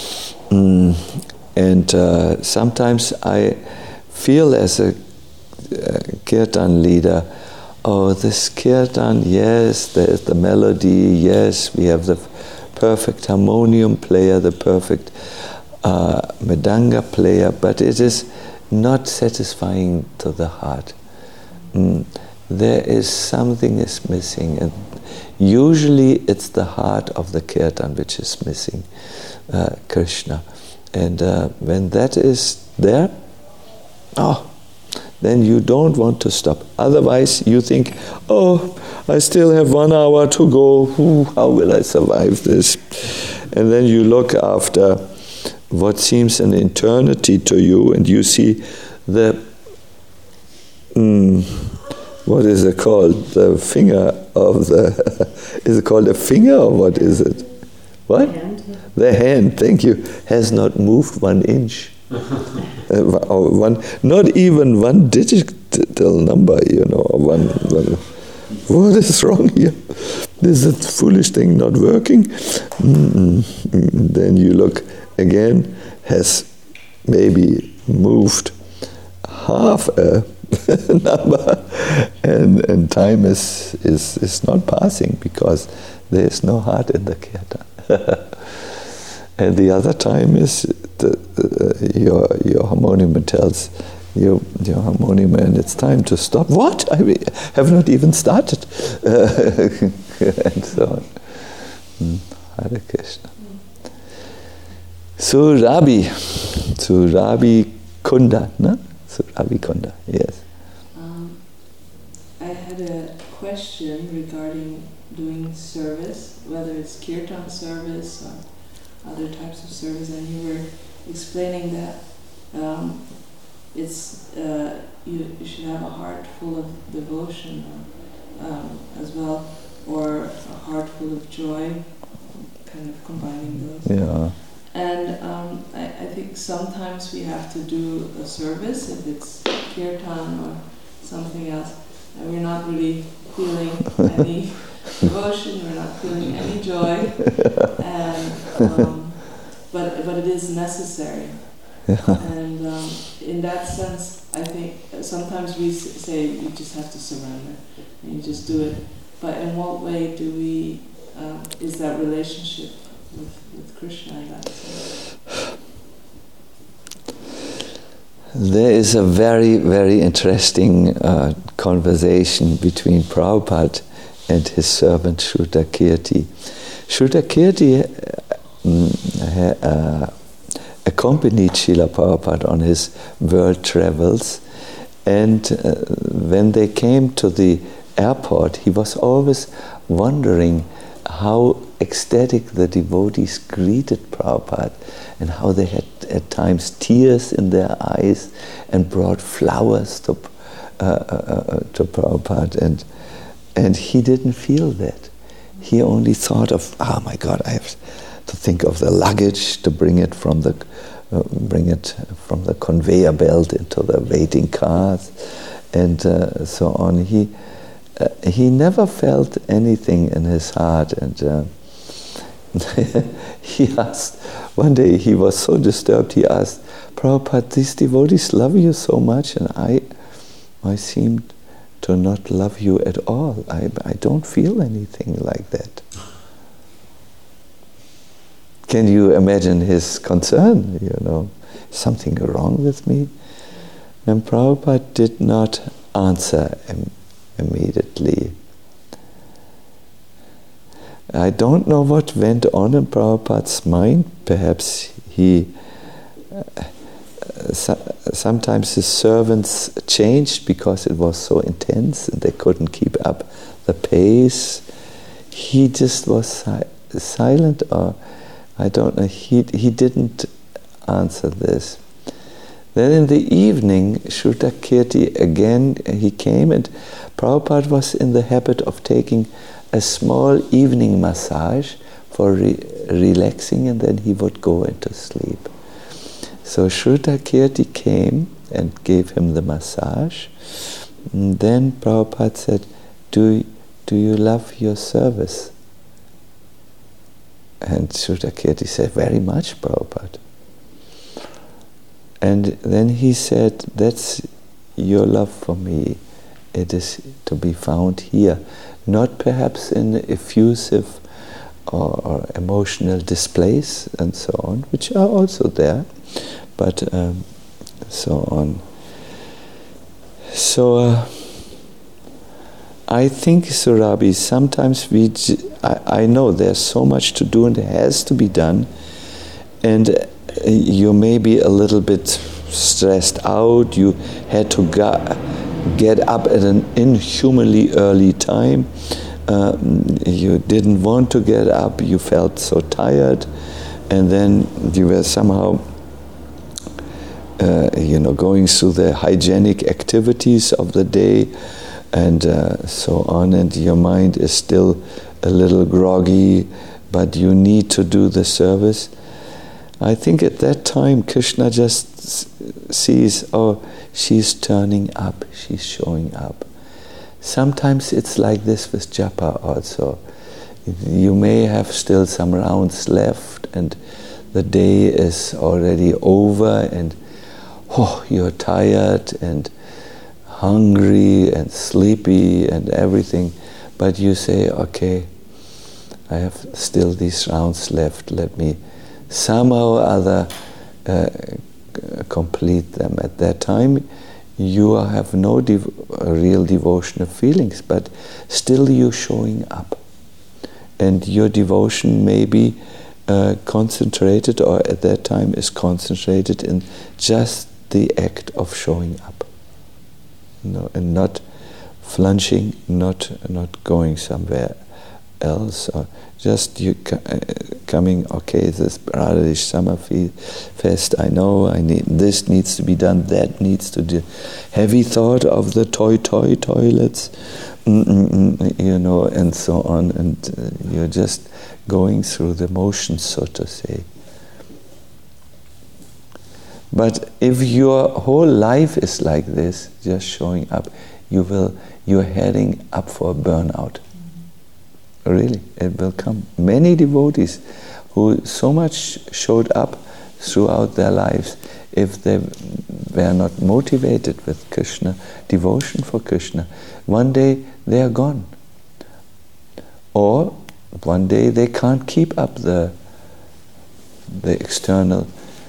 and sometimes I feel as a kirtan leader, oh, this kirtan, yes, there's the melody, yes, we have the perfect harmonium player, the perfect Mridanga player, but it is not satisfying to the heart. There is something is missing, and usually it's the heart of the kirtan which is missing, Krishna. And when that is there, then you don't want to stop. Otherwise you think, oh, I still have 1 hour to go, how will I survive this? And then you look after what seems an eternity to you, and you see the what is it called? The finger of the... is it called a finger, or what is it? What? The hand. The hand, thank you, has not moved 1 inch. Not even 1 digital number, or one. What is wrong here? Is it foolish thing not working? Then you look again, has maybe moved half a number, and time is not passing because there is no heart in the kirtan. And the other time is your harmonium tells your harmonium, and it's time to stop. What? I have not even started. And so on. Hare Krishna. Surabhi Kunda, no? Surabhi Kunda, yes. question regarding doing service, whether it's kirtan service or other types of service, and you were explaining that you should have a heart full of devotion as well, or a heart full of joy, kind of combining those. Yeah. And I think sometimes we have to do a service, if it's kirtan or something else, and we're not really feeling any devotion, we're not feeling any joy, and but it is necessary. Yeah. And in that sense, I think sometimes we say you just have to surrender and you just do it. But in what way do we is that relationship with Krishna in that sense? There is a very, very interesting conversation between Prabhupada and his servant Shrutakirti. Shrutakirti accompanied Srila Prabhupada on his world travels, and when they came to the airport, he was always wondering how ecstatic the devotees greeted Prabhupada, and how they had at times tears in their eyes and brought flowers to Prabhupada, and he didn't feel that. He only thought of, oh my God, I have to think of the luggage, to bring it from the conveyor belt into the waiting cars, and so on. He never felt anything in his heart, and he asked, one day he was so disturbed, he asked, Prabhupada, these devotees love you so much, and I seem to not love you at all. I don't feel anything like that. Can you imagine his concern, something wrong with me? And Prabhupada did not answer immediately. I don't know what went on in Prabhupada's mind. Perhaps sometimes his servants changed because it was so intense and they couldn't keep up the pace. He just was silent, or I don't know, he didn't answer this. Then in the evening, Shrutakirti again, he came, and Prabhupada was in the habit of taking a small evening massage for relaxing, and then he would go into sleep. So Shrutakirti came and gave him the massage. And then Prabhupada said, do you love your service? And Shrutakirti said, very much, Prabhupada. And then he said, that's your love for me. It is to be found here. Not perhaps in effusive or emotional displays and so on, which are also there, but so on. So I think, Surabhi, sometimes I know there's so much to do and it has to be done, and you may be a little bit stressed out. You had to get up at an inhumanly early time. You didn't want to get up. You felt so tired, and then you were somehow, going through the hygienic activities of the day, and so on. And your mind is still a little groggy, but you need to do the service. I think at that time Krishna just sees, oh, she's turning up, she's showing up. Sometimes it's like this with japa also. You may have still some rounds left and the day is already over, and you're tired and hungry and sleepy and everything, but you say, okay, I have still these rounds left, let me somehow or other complete them. At that time you have no real devotional feelings, but still you're showing up, and your devotion may be concentrated, or at that time is concentrated in just the act of showing up, and not flunging, not going somewhere else, or just you coming. Okay, this Radharish Summer Fest. I know this needs to be done. That needs to do. Heavy thought of the toilets, and so on. And you're just going through the motions, so to say. But if your whole life is like this, just showing up, you're heading up for a burnout. Really, it will come. Many devotees who so much showed up throughout their lives, if they were not motivated with Krishna, devotion for Krishna, one day they are gone. Or one day they can't keep up the external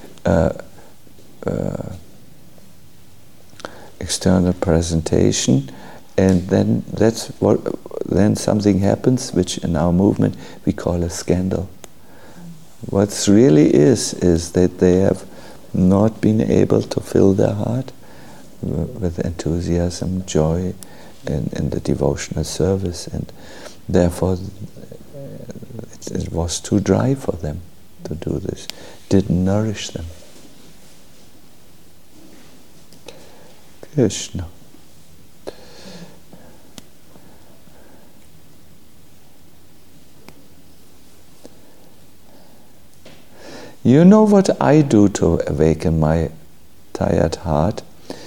presentation, and then then something happens, which in our movement we call a scandal. What's really is that they have not been able to fill their heart with enthusiasm, joy, in the devotional service, and therefore it was too dry for them to do this. Didn't nourish them. Krishna. You know what I do to awaken my tired heart?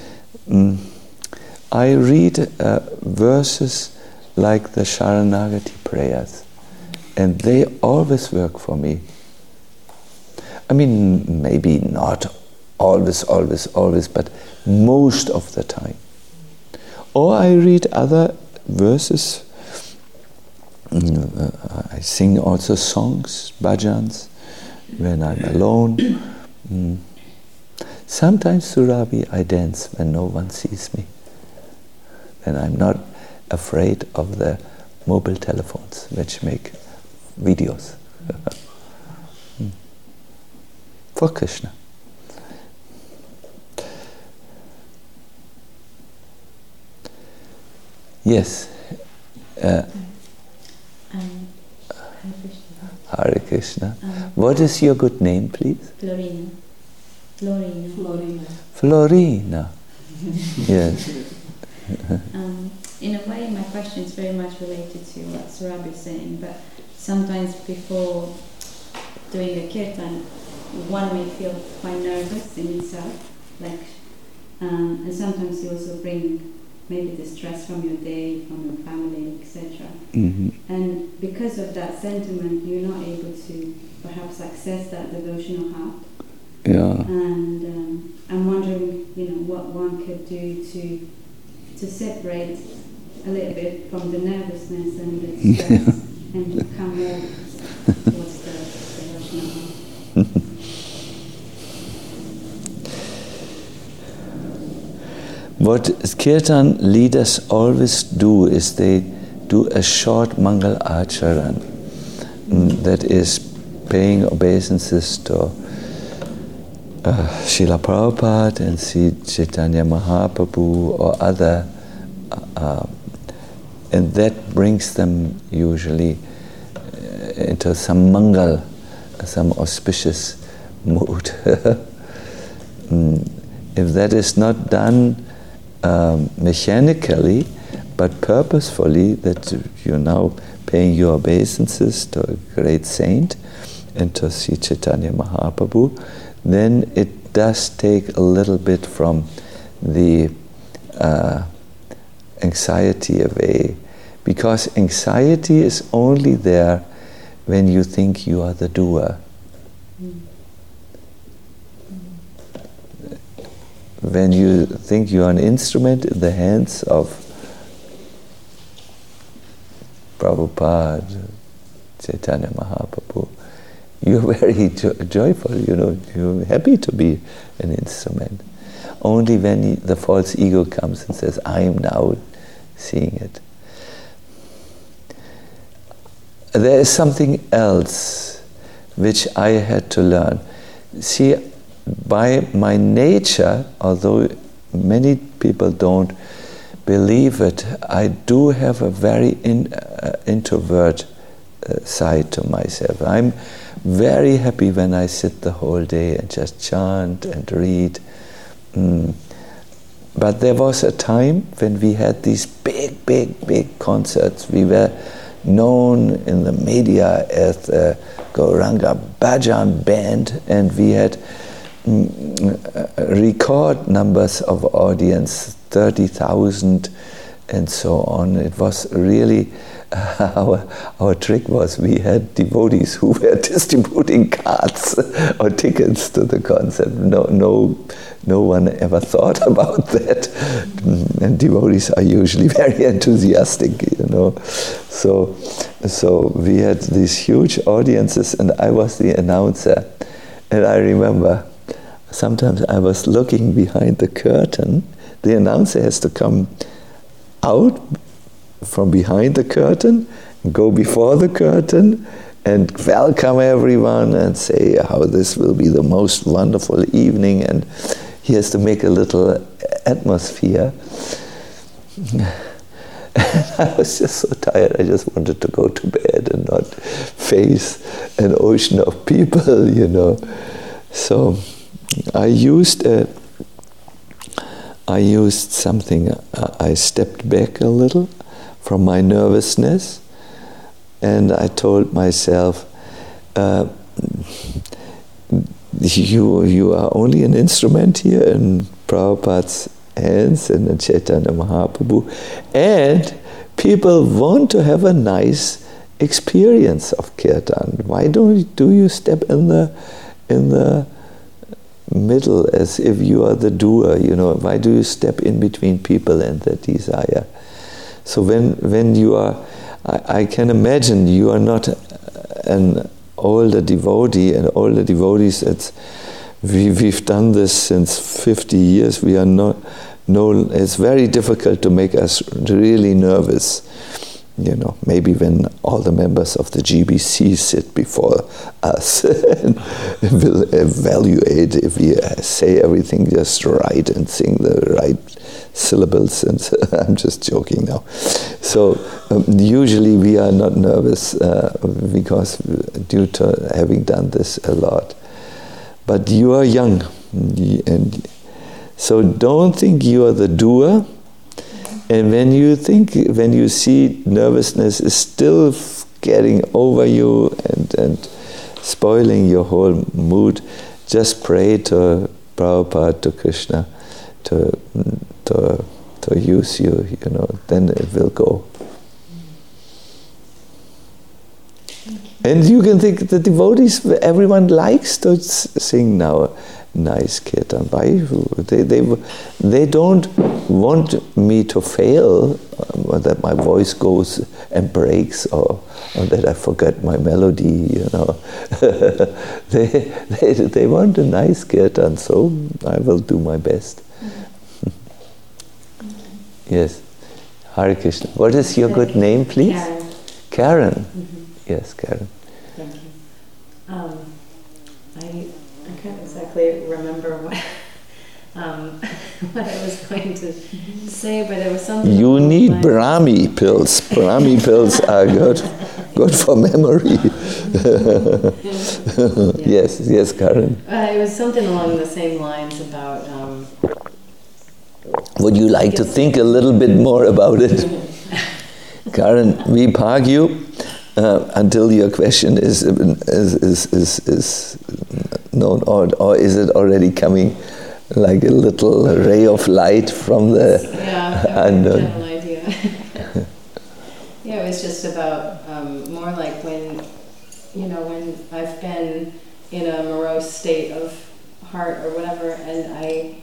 I read verses like the Sharanagati prayers, and they always work for me. I mean, maybe not always, but most of the time. Or I read other verses. I sing also songs, bhajans, when I'm alone. Sometimes Surabhi I dance when no one sees me. When I'm not afraid of the mobile telephones which make videos. For Krishna. Yes. Hare Krishna. What is your good name, please? Florina. Florina. Yes. In a way, my question is very much related to what Surabhi is saying, but sometimes before doing a kirtan, one may feel quite nervous in itself, and sometimes you also bring maybe the stress from your day, from your family, etc. And because of that sentiment, you're not able to perhaps access that devotional heart. Yeah. And I'm wondering, what one could do to separate a little bit from the nervousness and the stress and to come more towards the devotional heart. What kirtan leaders always do is they do a short Mangal Acharan, that is paying obeisances to Srila Prabhupada and Sri Chaitanya Mahaprabhu or other, and that brings them usually into some Mangal, some auspicious mood. If that is not done mechanically, but purposefully, that you're now paying your obeisances to a great saint and to Sri Chaitanya Mahaprabhu, then it does take a little bit from the anxiety away, because anxiety is only there when you think you are the doer. When you think you are an instrument in the hands of Prabhupada, Chaitanya Mahaprabhu, you're very joyful, you're happy to be an instrument. Only when the false ego comes and says, I am now seeing it. There is something else which I had to learn. See, by my nature, although many people don't believe it, I do have a very introvert side to myself. I'm very happy when I sit the whole day and just chant and read. But there was a time when we had these big concerts. We were known in the media as the Gauranga Bhajan Band, and we had record numbers of audience, 30,000 and so on. It was really, our trick was we had devotees who were distributing cards or tickets to the concert. No one ever thought about that. And devotees are usually very enthusiastic, you know. So we had these huge audiences, and I was the announcer. And I remember sometimes I was looking behind the curtain. The announcer has to come out from behind the curtain, go before the curtain, and welcome everyone and say how this will be the most wonderful evening, and he has to make a little atmosphere. I was just so tired, I just wanted to go to bed and not face an ocean of people, you know. So I used something. I stepped back a little from my nervousness, and I told myself, you are only an instrument here in Prabhupada's hands and in Chaitanya Mahaprabhu, and people want to have a nice experience of kirtan. Why do you step in the middle as if you are the doer? You know, why do you step in between people and their desire? So when you are, I can imagine you are not an older devotee, and older devotees, we've done this since 50 years. We are not. It's very difficult to make us really nervous. You know, maybe when all the members of the GBC sit before us and will evaluate if we say everything just right and sing the right syllables. And I'm just joking now. So usually we are not nervous because due to having done this a lot. But you are young, and so don't think you are the doer. And when you see nervousness is still getting over you and spoiling your whole mood, just pray to Prabhupada, to Krishna, to use you, you know, then it will go. And you can think the devotees, everyone likes to sing now nice kirtan. Why? They don't want me to fail, that my voice goes and breaks, or that I forget my melody, you know. they want a nice kirtan, so I will do my best. Yes. Hare Krishna. What is your good name, please? Karen. Karen. Mm-hmm. Yes, Karen. Thank you. I can't exactly remember what what I was going to say, but it was something. You need Brahmi pills. Brahmi pills are good for memory. Yes, Karen. It was something along the same lines about. Would you like to think a little bit more about it? Karen, we park you until your question is known, or is it already coming like a little ray of light from the unknown? General idea. Yeah, it was just about more like when I've been in a morose state of heart or whatever, and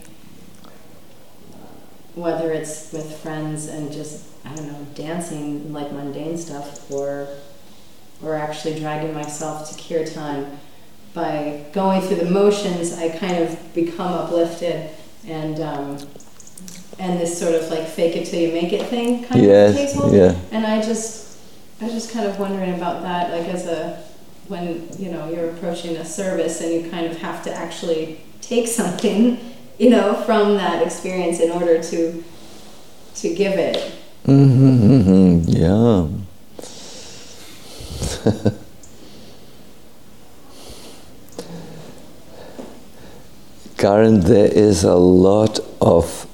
whether it's with friends and just, I don't know, dancing like mundane stuff, or actually dragging myself to kirtan, by going through the motions, I kind of become uplifted, and this sort of like fake it till you make it thing kind of takes hold. Yeah. And I was just kind of wondering about that, like when you're approaching a service and you kind of have to actually take something, from that experience in order to to give it. Yeah. Karen, there is a lot of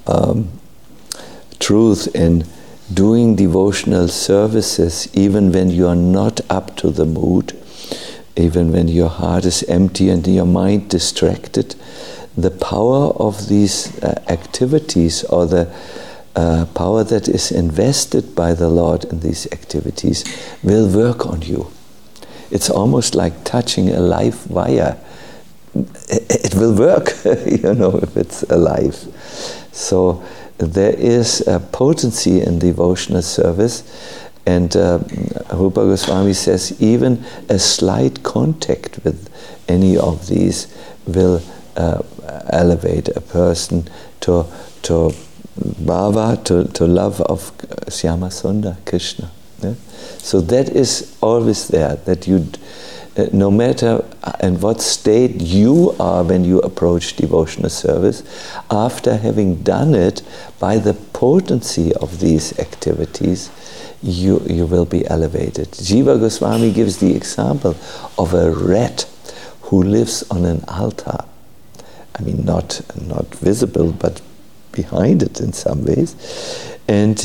truth in doing devotional services even when you are not up to the mood, even when your heart is empty and your mind distracted. The power of these activities, or the power that is invested by the Lord in these activities, will work on you. It's almost like touching a live wire. It will work, if it's alive. So there is a potency in devotional service, and Rupa Goswami says even a slight contact with any of these will elevate a person to bhava, to love of Syama Sundar, Krishna. Yeah? So that is always there, that you, no matter in what state you are when you approach devotional service, after having done it, by the potency of these activities, you will be elevated. Jiva Goswami gives the example of a rat who lives on an altar. I mean, not visible, but behind it in some ways. And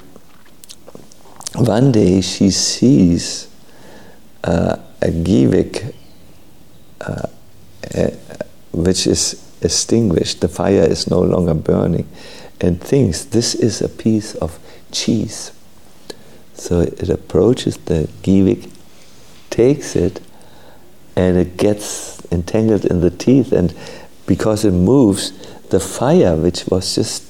one day she sees a givik which is extinguished, the fire is no longer burning, and thinks this is a piece of cheese. So it approaches the givik, takes it, and it gets entangled in the teeth, and because it moves, the fire, which was just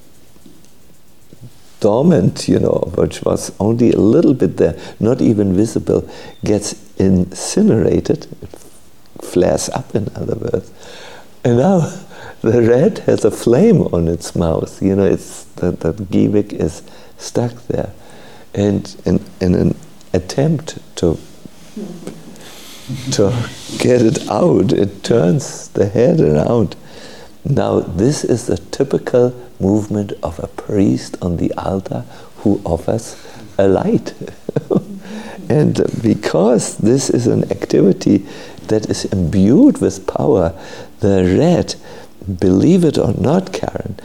dormant, which was only a little bit there, not even visible, gets incinerated, it flares up, in other words. And now the rat has a flame on its mouth, it's that givik is stuck there. And in an attempt to get it out, it turns the head around. Now, this is the typical movement of a priest on the altar who offers a light. And because this is an activity that is imbued with power, the rat, believe it or not, Karen,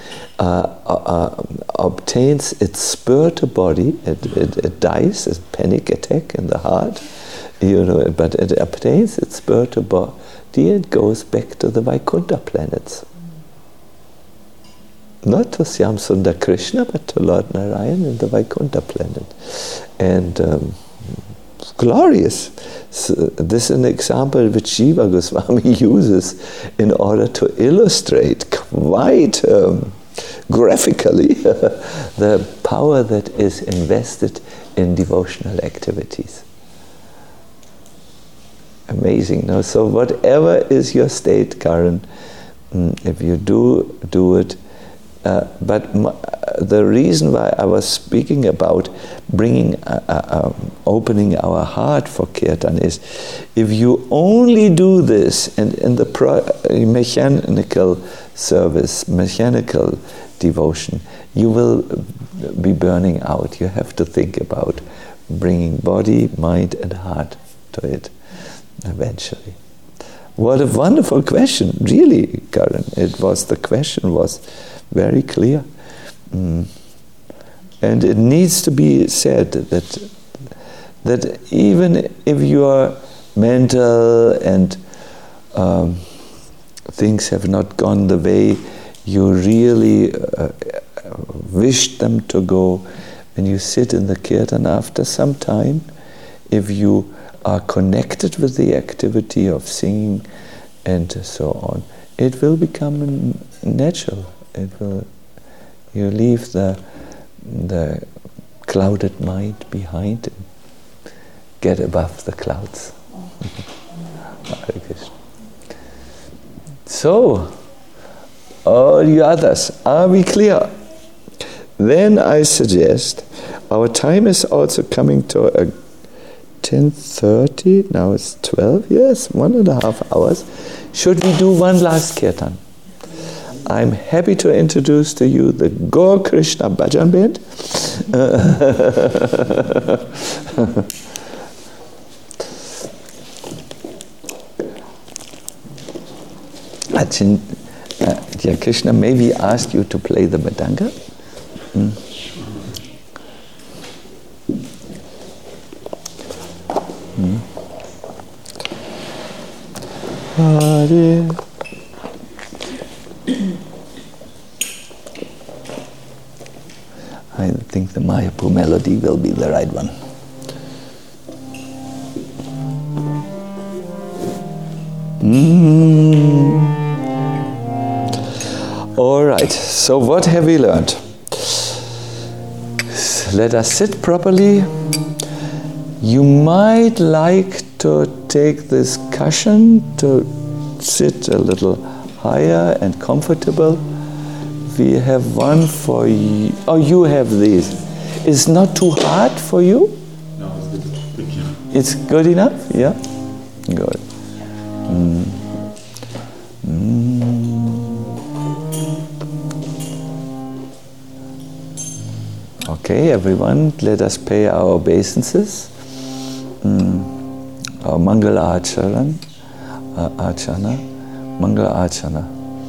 obtains its spur to body. It dies, a panic attack in the heart, but it obtains its spur to body and goes back to the Vaikuntha planets. Not to Syam Sundar Krishna, but to Lord Narayan in the Vaikuntha planet. And glorious. So this is an example which Jiva Goswami uses in order to illustrate quite graphically the power that is invested in devotional activities. Amazing. Now, so whatever is your state, Karen, if you do it, but the reason why I was speaking about bringing, opening our heart for kirtan is, if you only do this in the mechanical service, mechanical devotion, you will be burning out. You have to think about bringing body, mind, and heart to it eventually. What a wonderful question, really, Karen. The question was very clear. And it needs to be said that even if your mental and things have not gone the way you really wished them to go, when you sit in the kirtan after some time, if you are connected with the activity of singing and so on, it will become natural. You leave the clouded mind behind and get above the clouds. Hare Krishna. So, all you others, are we clear? Then I suggest, our time is also coming to 10:30, now it's 12, yes, 1.5 hours. Should we do one last kirtan? I'm happy to introduce to you the Gaur Krishna Bhajan Band. Dear Krishna, may we ask you to play the Mridanga? Hare. I think the Mayapur melody will be the right one. All right, so what have we learned? Let us sit properly. You might like to take this cushion to sit a little higher and comfortable. We have one for you. Oh, you have these. It's not too hard for you? No, it's good enough. It's good enough? Yeah? Good. Okay, everyone, let us pay our obeisances. Our Mangala Achana, Mangala Achana.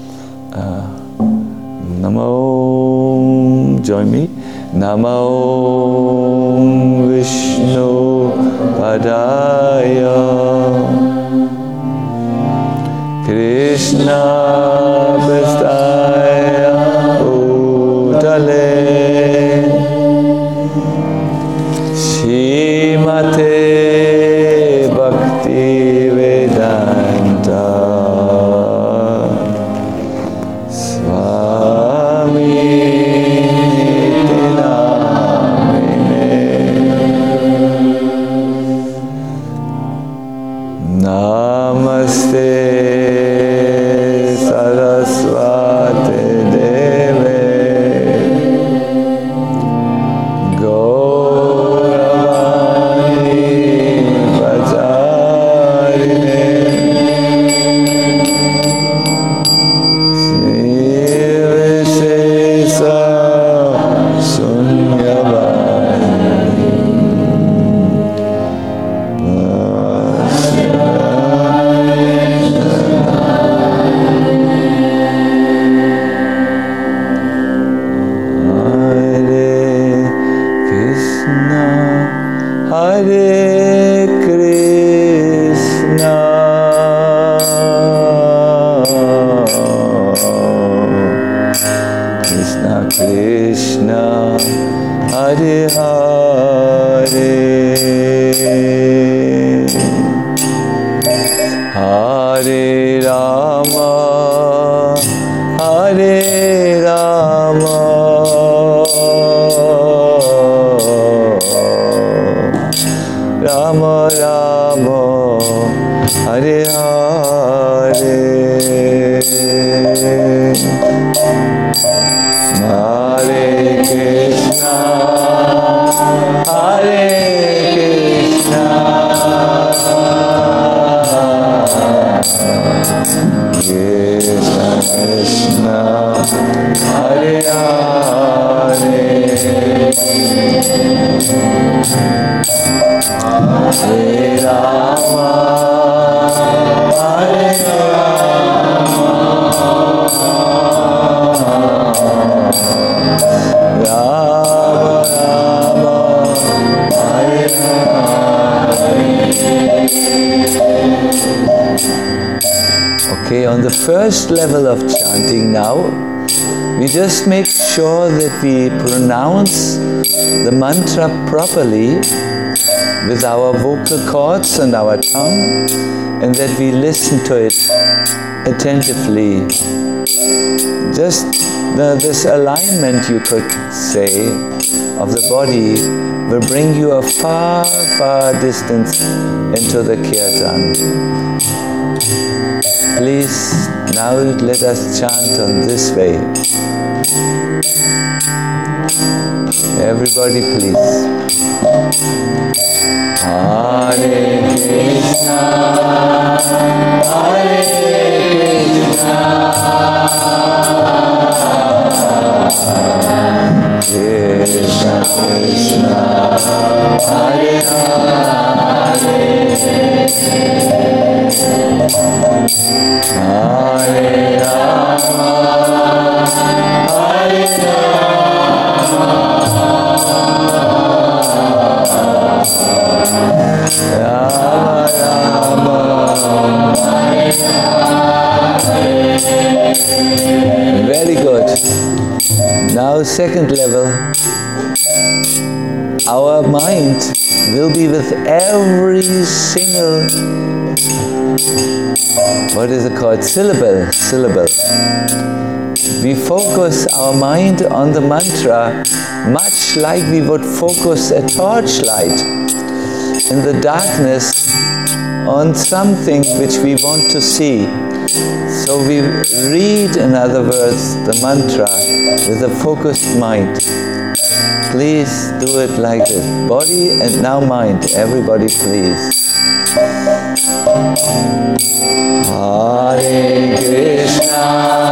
Namo, join me. Namo Vishnu Padaya Krishna Bestaya Utale Shrimate Bhakti Vedanta Swami Namaste Saraswati Deve Gauravani Vacharine Sivishesa Hare Krishna, Krishna Krishna, Hare Hare, Hare Rama, Hare Rama, Rama Rama, Hare Hare, Hare Krishna, Hare Krishna, Krishna Krishna, Hare Hare, Hare Rama, Hare Rama, Rama Rama, Hare Hare. Okay, on the first level of chanting now, we just make sure that we pronounce the mantra properly with our vocal cords and our tongue, and that we listen to it attentively. Just this alignment, you could say, of the body will bring you a far, far distance into the kirtan. Please, now let us chant on this way. Everybody, please. Hare Krishna, Hare Krishna, Krishna Krishna, Hare Hare, Hare Rama, Hare Rama, Rama Rama, Hare Hare. Very good. Now second level. Our mind will be with every single, what is it called? Syllable. We focus our mind on the mantra much like we would focus a torchlight in the darkness on something which we want to see. So we read, in other words, the mantra with a focused mind. Please do it like this. Body and now mind. Everybody please. Hare Krishna,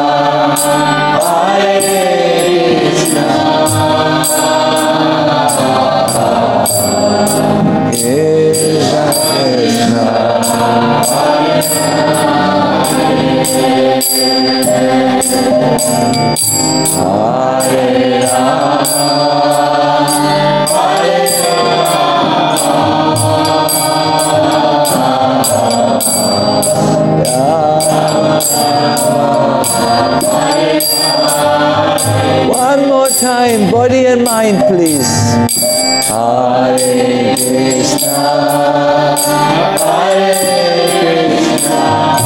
Hare Krishna, Krishna Krishna, Hare Hare Rama, Hare One more time, body and mind, please. Hare Krishna, Hare Krishna,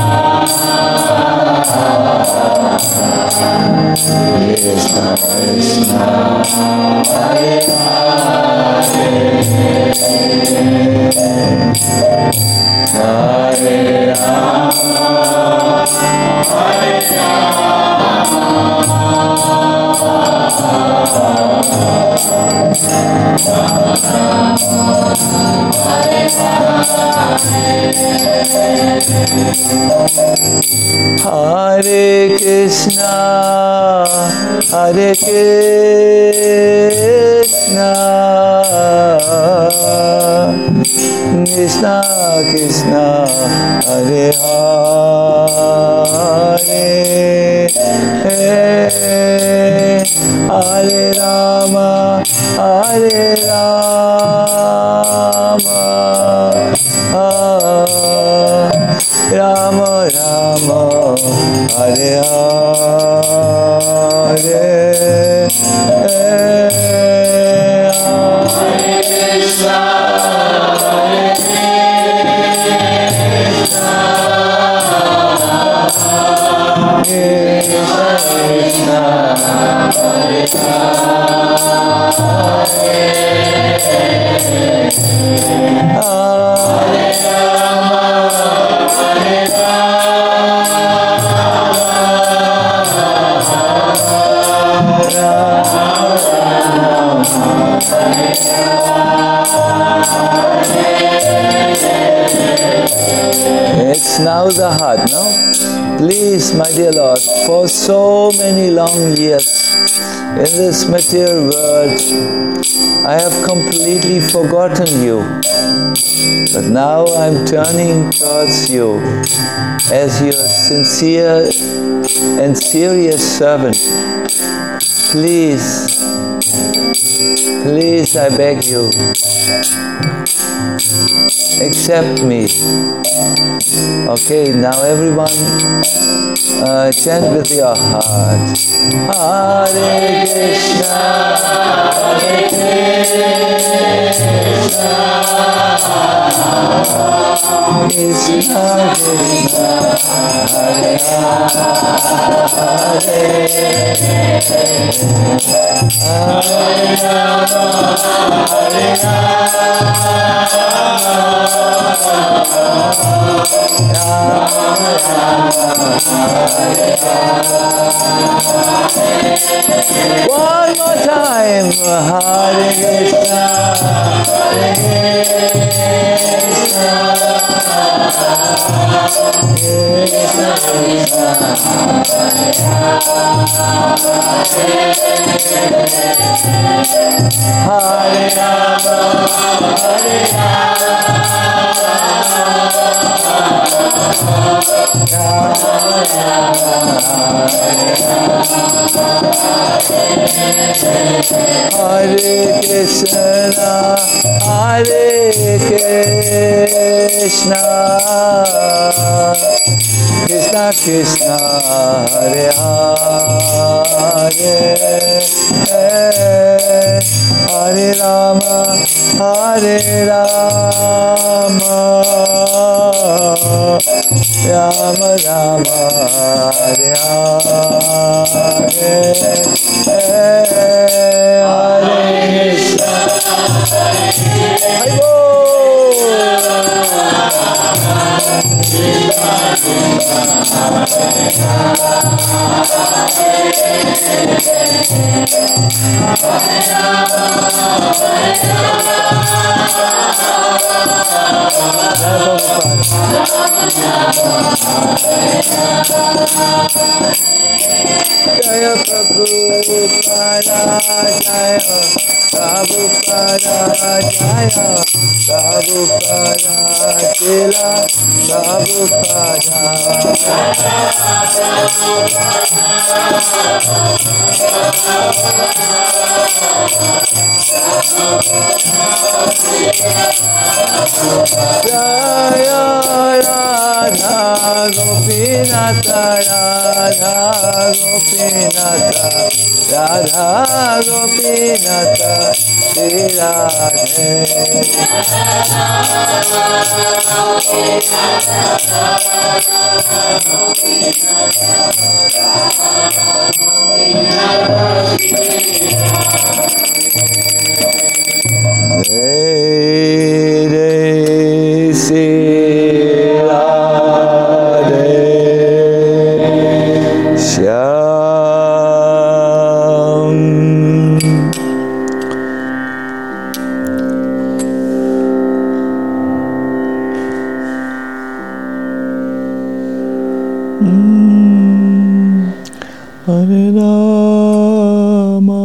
Krishna Krishna, Hare Hare, Hare Rama, Hare Hare Krishna, Hare Krishna, Krishna Krishna, Hare Hare, Hare Rama, Hare Rama, Rama Rama, Hare Hare, Hare Krishna, Hare Krishna, Krishna Krishna, Hare Hare, It's now the heart, no? Please, my dear Lord, for so many long years in this material world, I have completely forgotten you. But now I'm turning towards you as your sincere and serious servant. Please, please, I beg you, accept me. Okay, now everyone chant with your heart. Hare Krishna, Hare Krishna, Krishna Krishna, Hare One more time, Hare Krishna, Hare Krishna, Krishna Krishna, Hare Hare Rama, Hare Rama, Hare Krishna, Hare Krishna, Krishna Krishna, Hare Hare, Hare Rama, Hare Rama, Rama Rama, Hare Hare, Hare Krishna, Hare Bol. Jaya Prabhupada, Jaya Prabhupada, Jaya Prabhupada, Srila Prabhupada. Jaya Radha Gopinatha, Radha Gopinatha, Radha Gopinatha, Shri Radhe. Hare Shri Radhe Shyam. Hare Rama.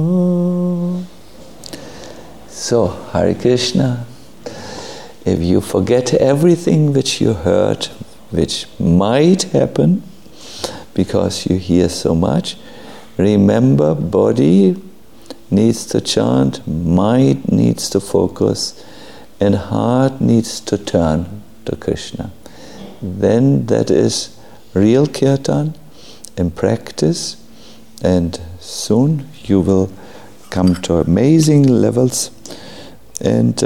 So, Hare Krishna, if you forget everything which you heard, which might happen because you hear so much, remember, body needs to chant, mind needs to focus, and heart needs to turn to Krishna. Then that is real kirtan in practice, and soon you will come to amazing levels. And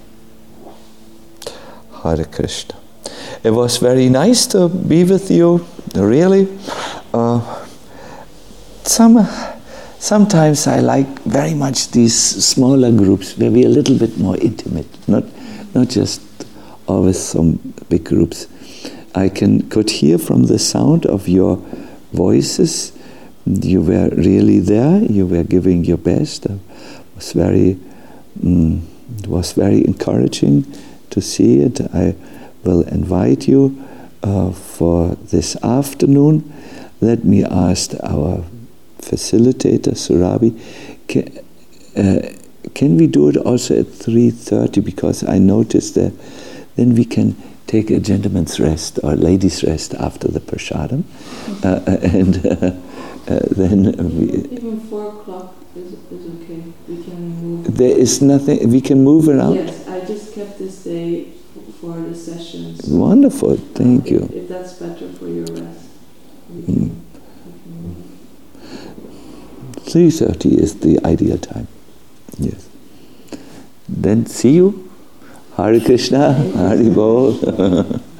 Hare Krishna. It was very nice to be with you, really. Sometimes I like very much these smaller groups where we're a little bit more intimate, not just always some big groups. I could hear from the sound of your voices, you were really there, you were giving your best. It was very encouraging to see it. I will invite you for this afternoon. Let me ask our facilitator, Surabhi, can we do it also at 3:30? Because I noticed that then we can take a gentleman's rest or ladies' rest after the prasadam. Then even 4 o'clock is okay. We can move. There is nothing, we can move around? Yes, I just kept this day for the sessions. Wonderful, thank you. If that's better for your rest. We can 3:30 is the ideal time. Yes. Then see you. Hare Krishna, Hare Bol.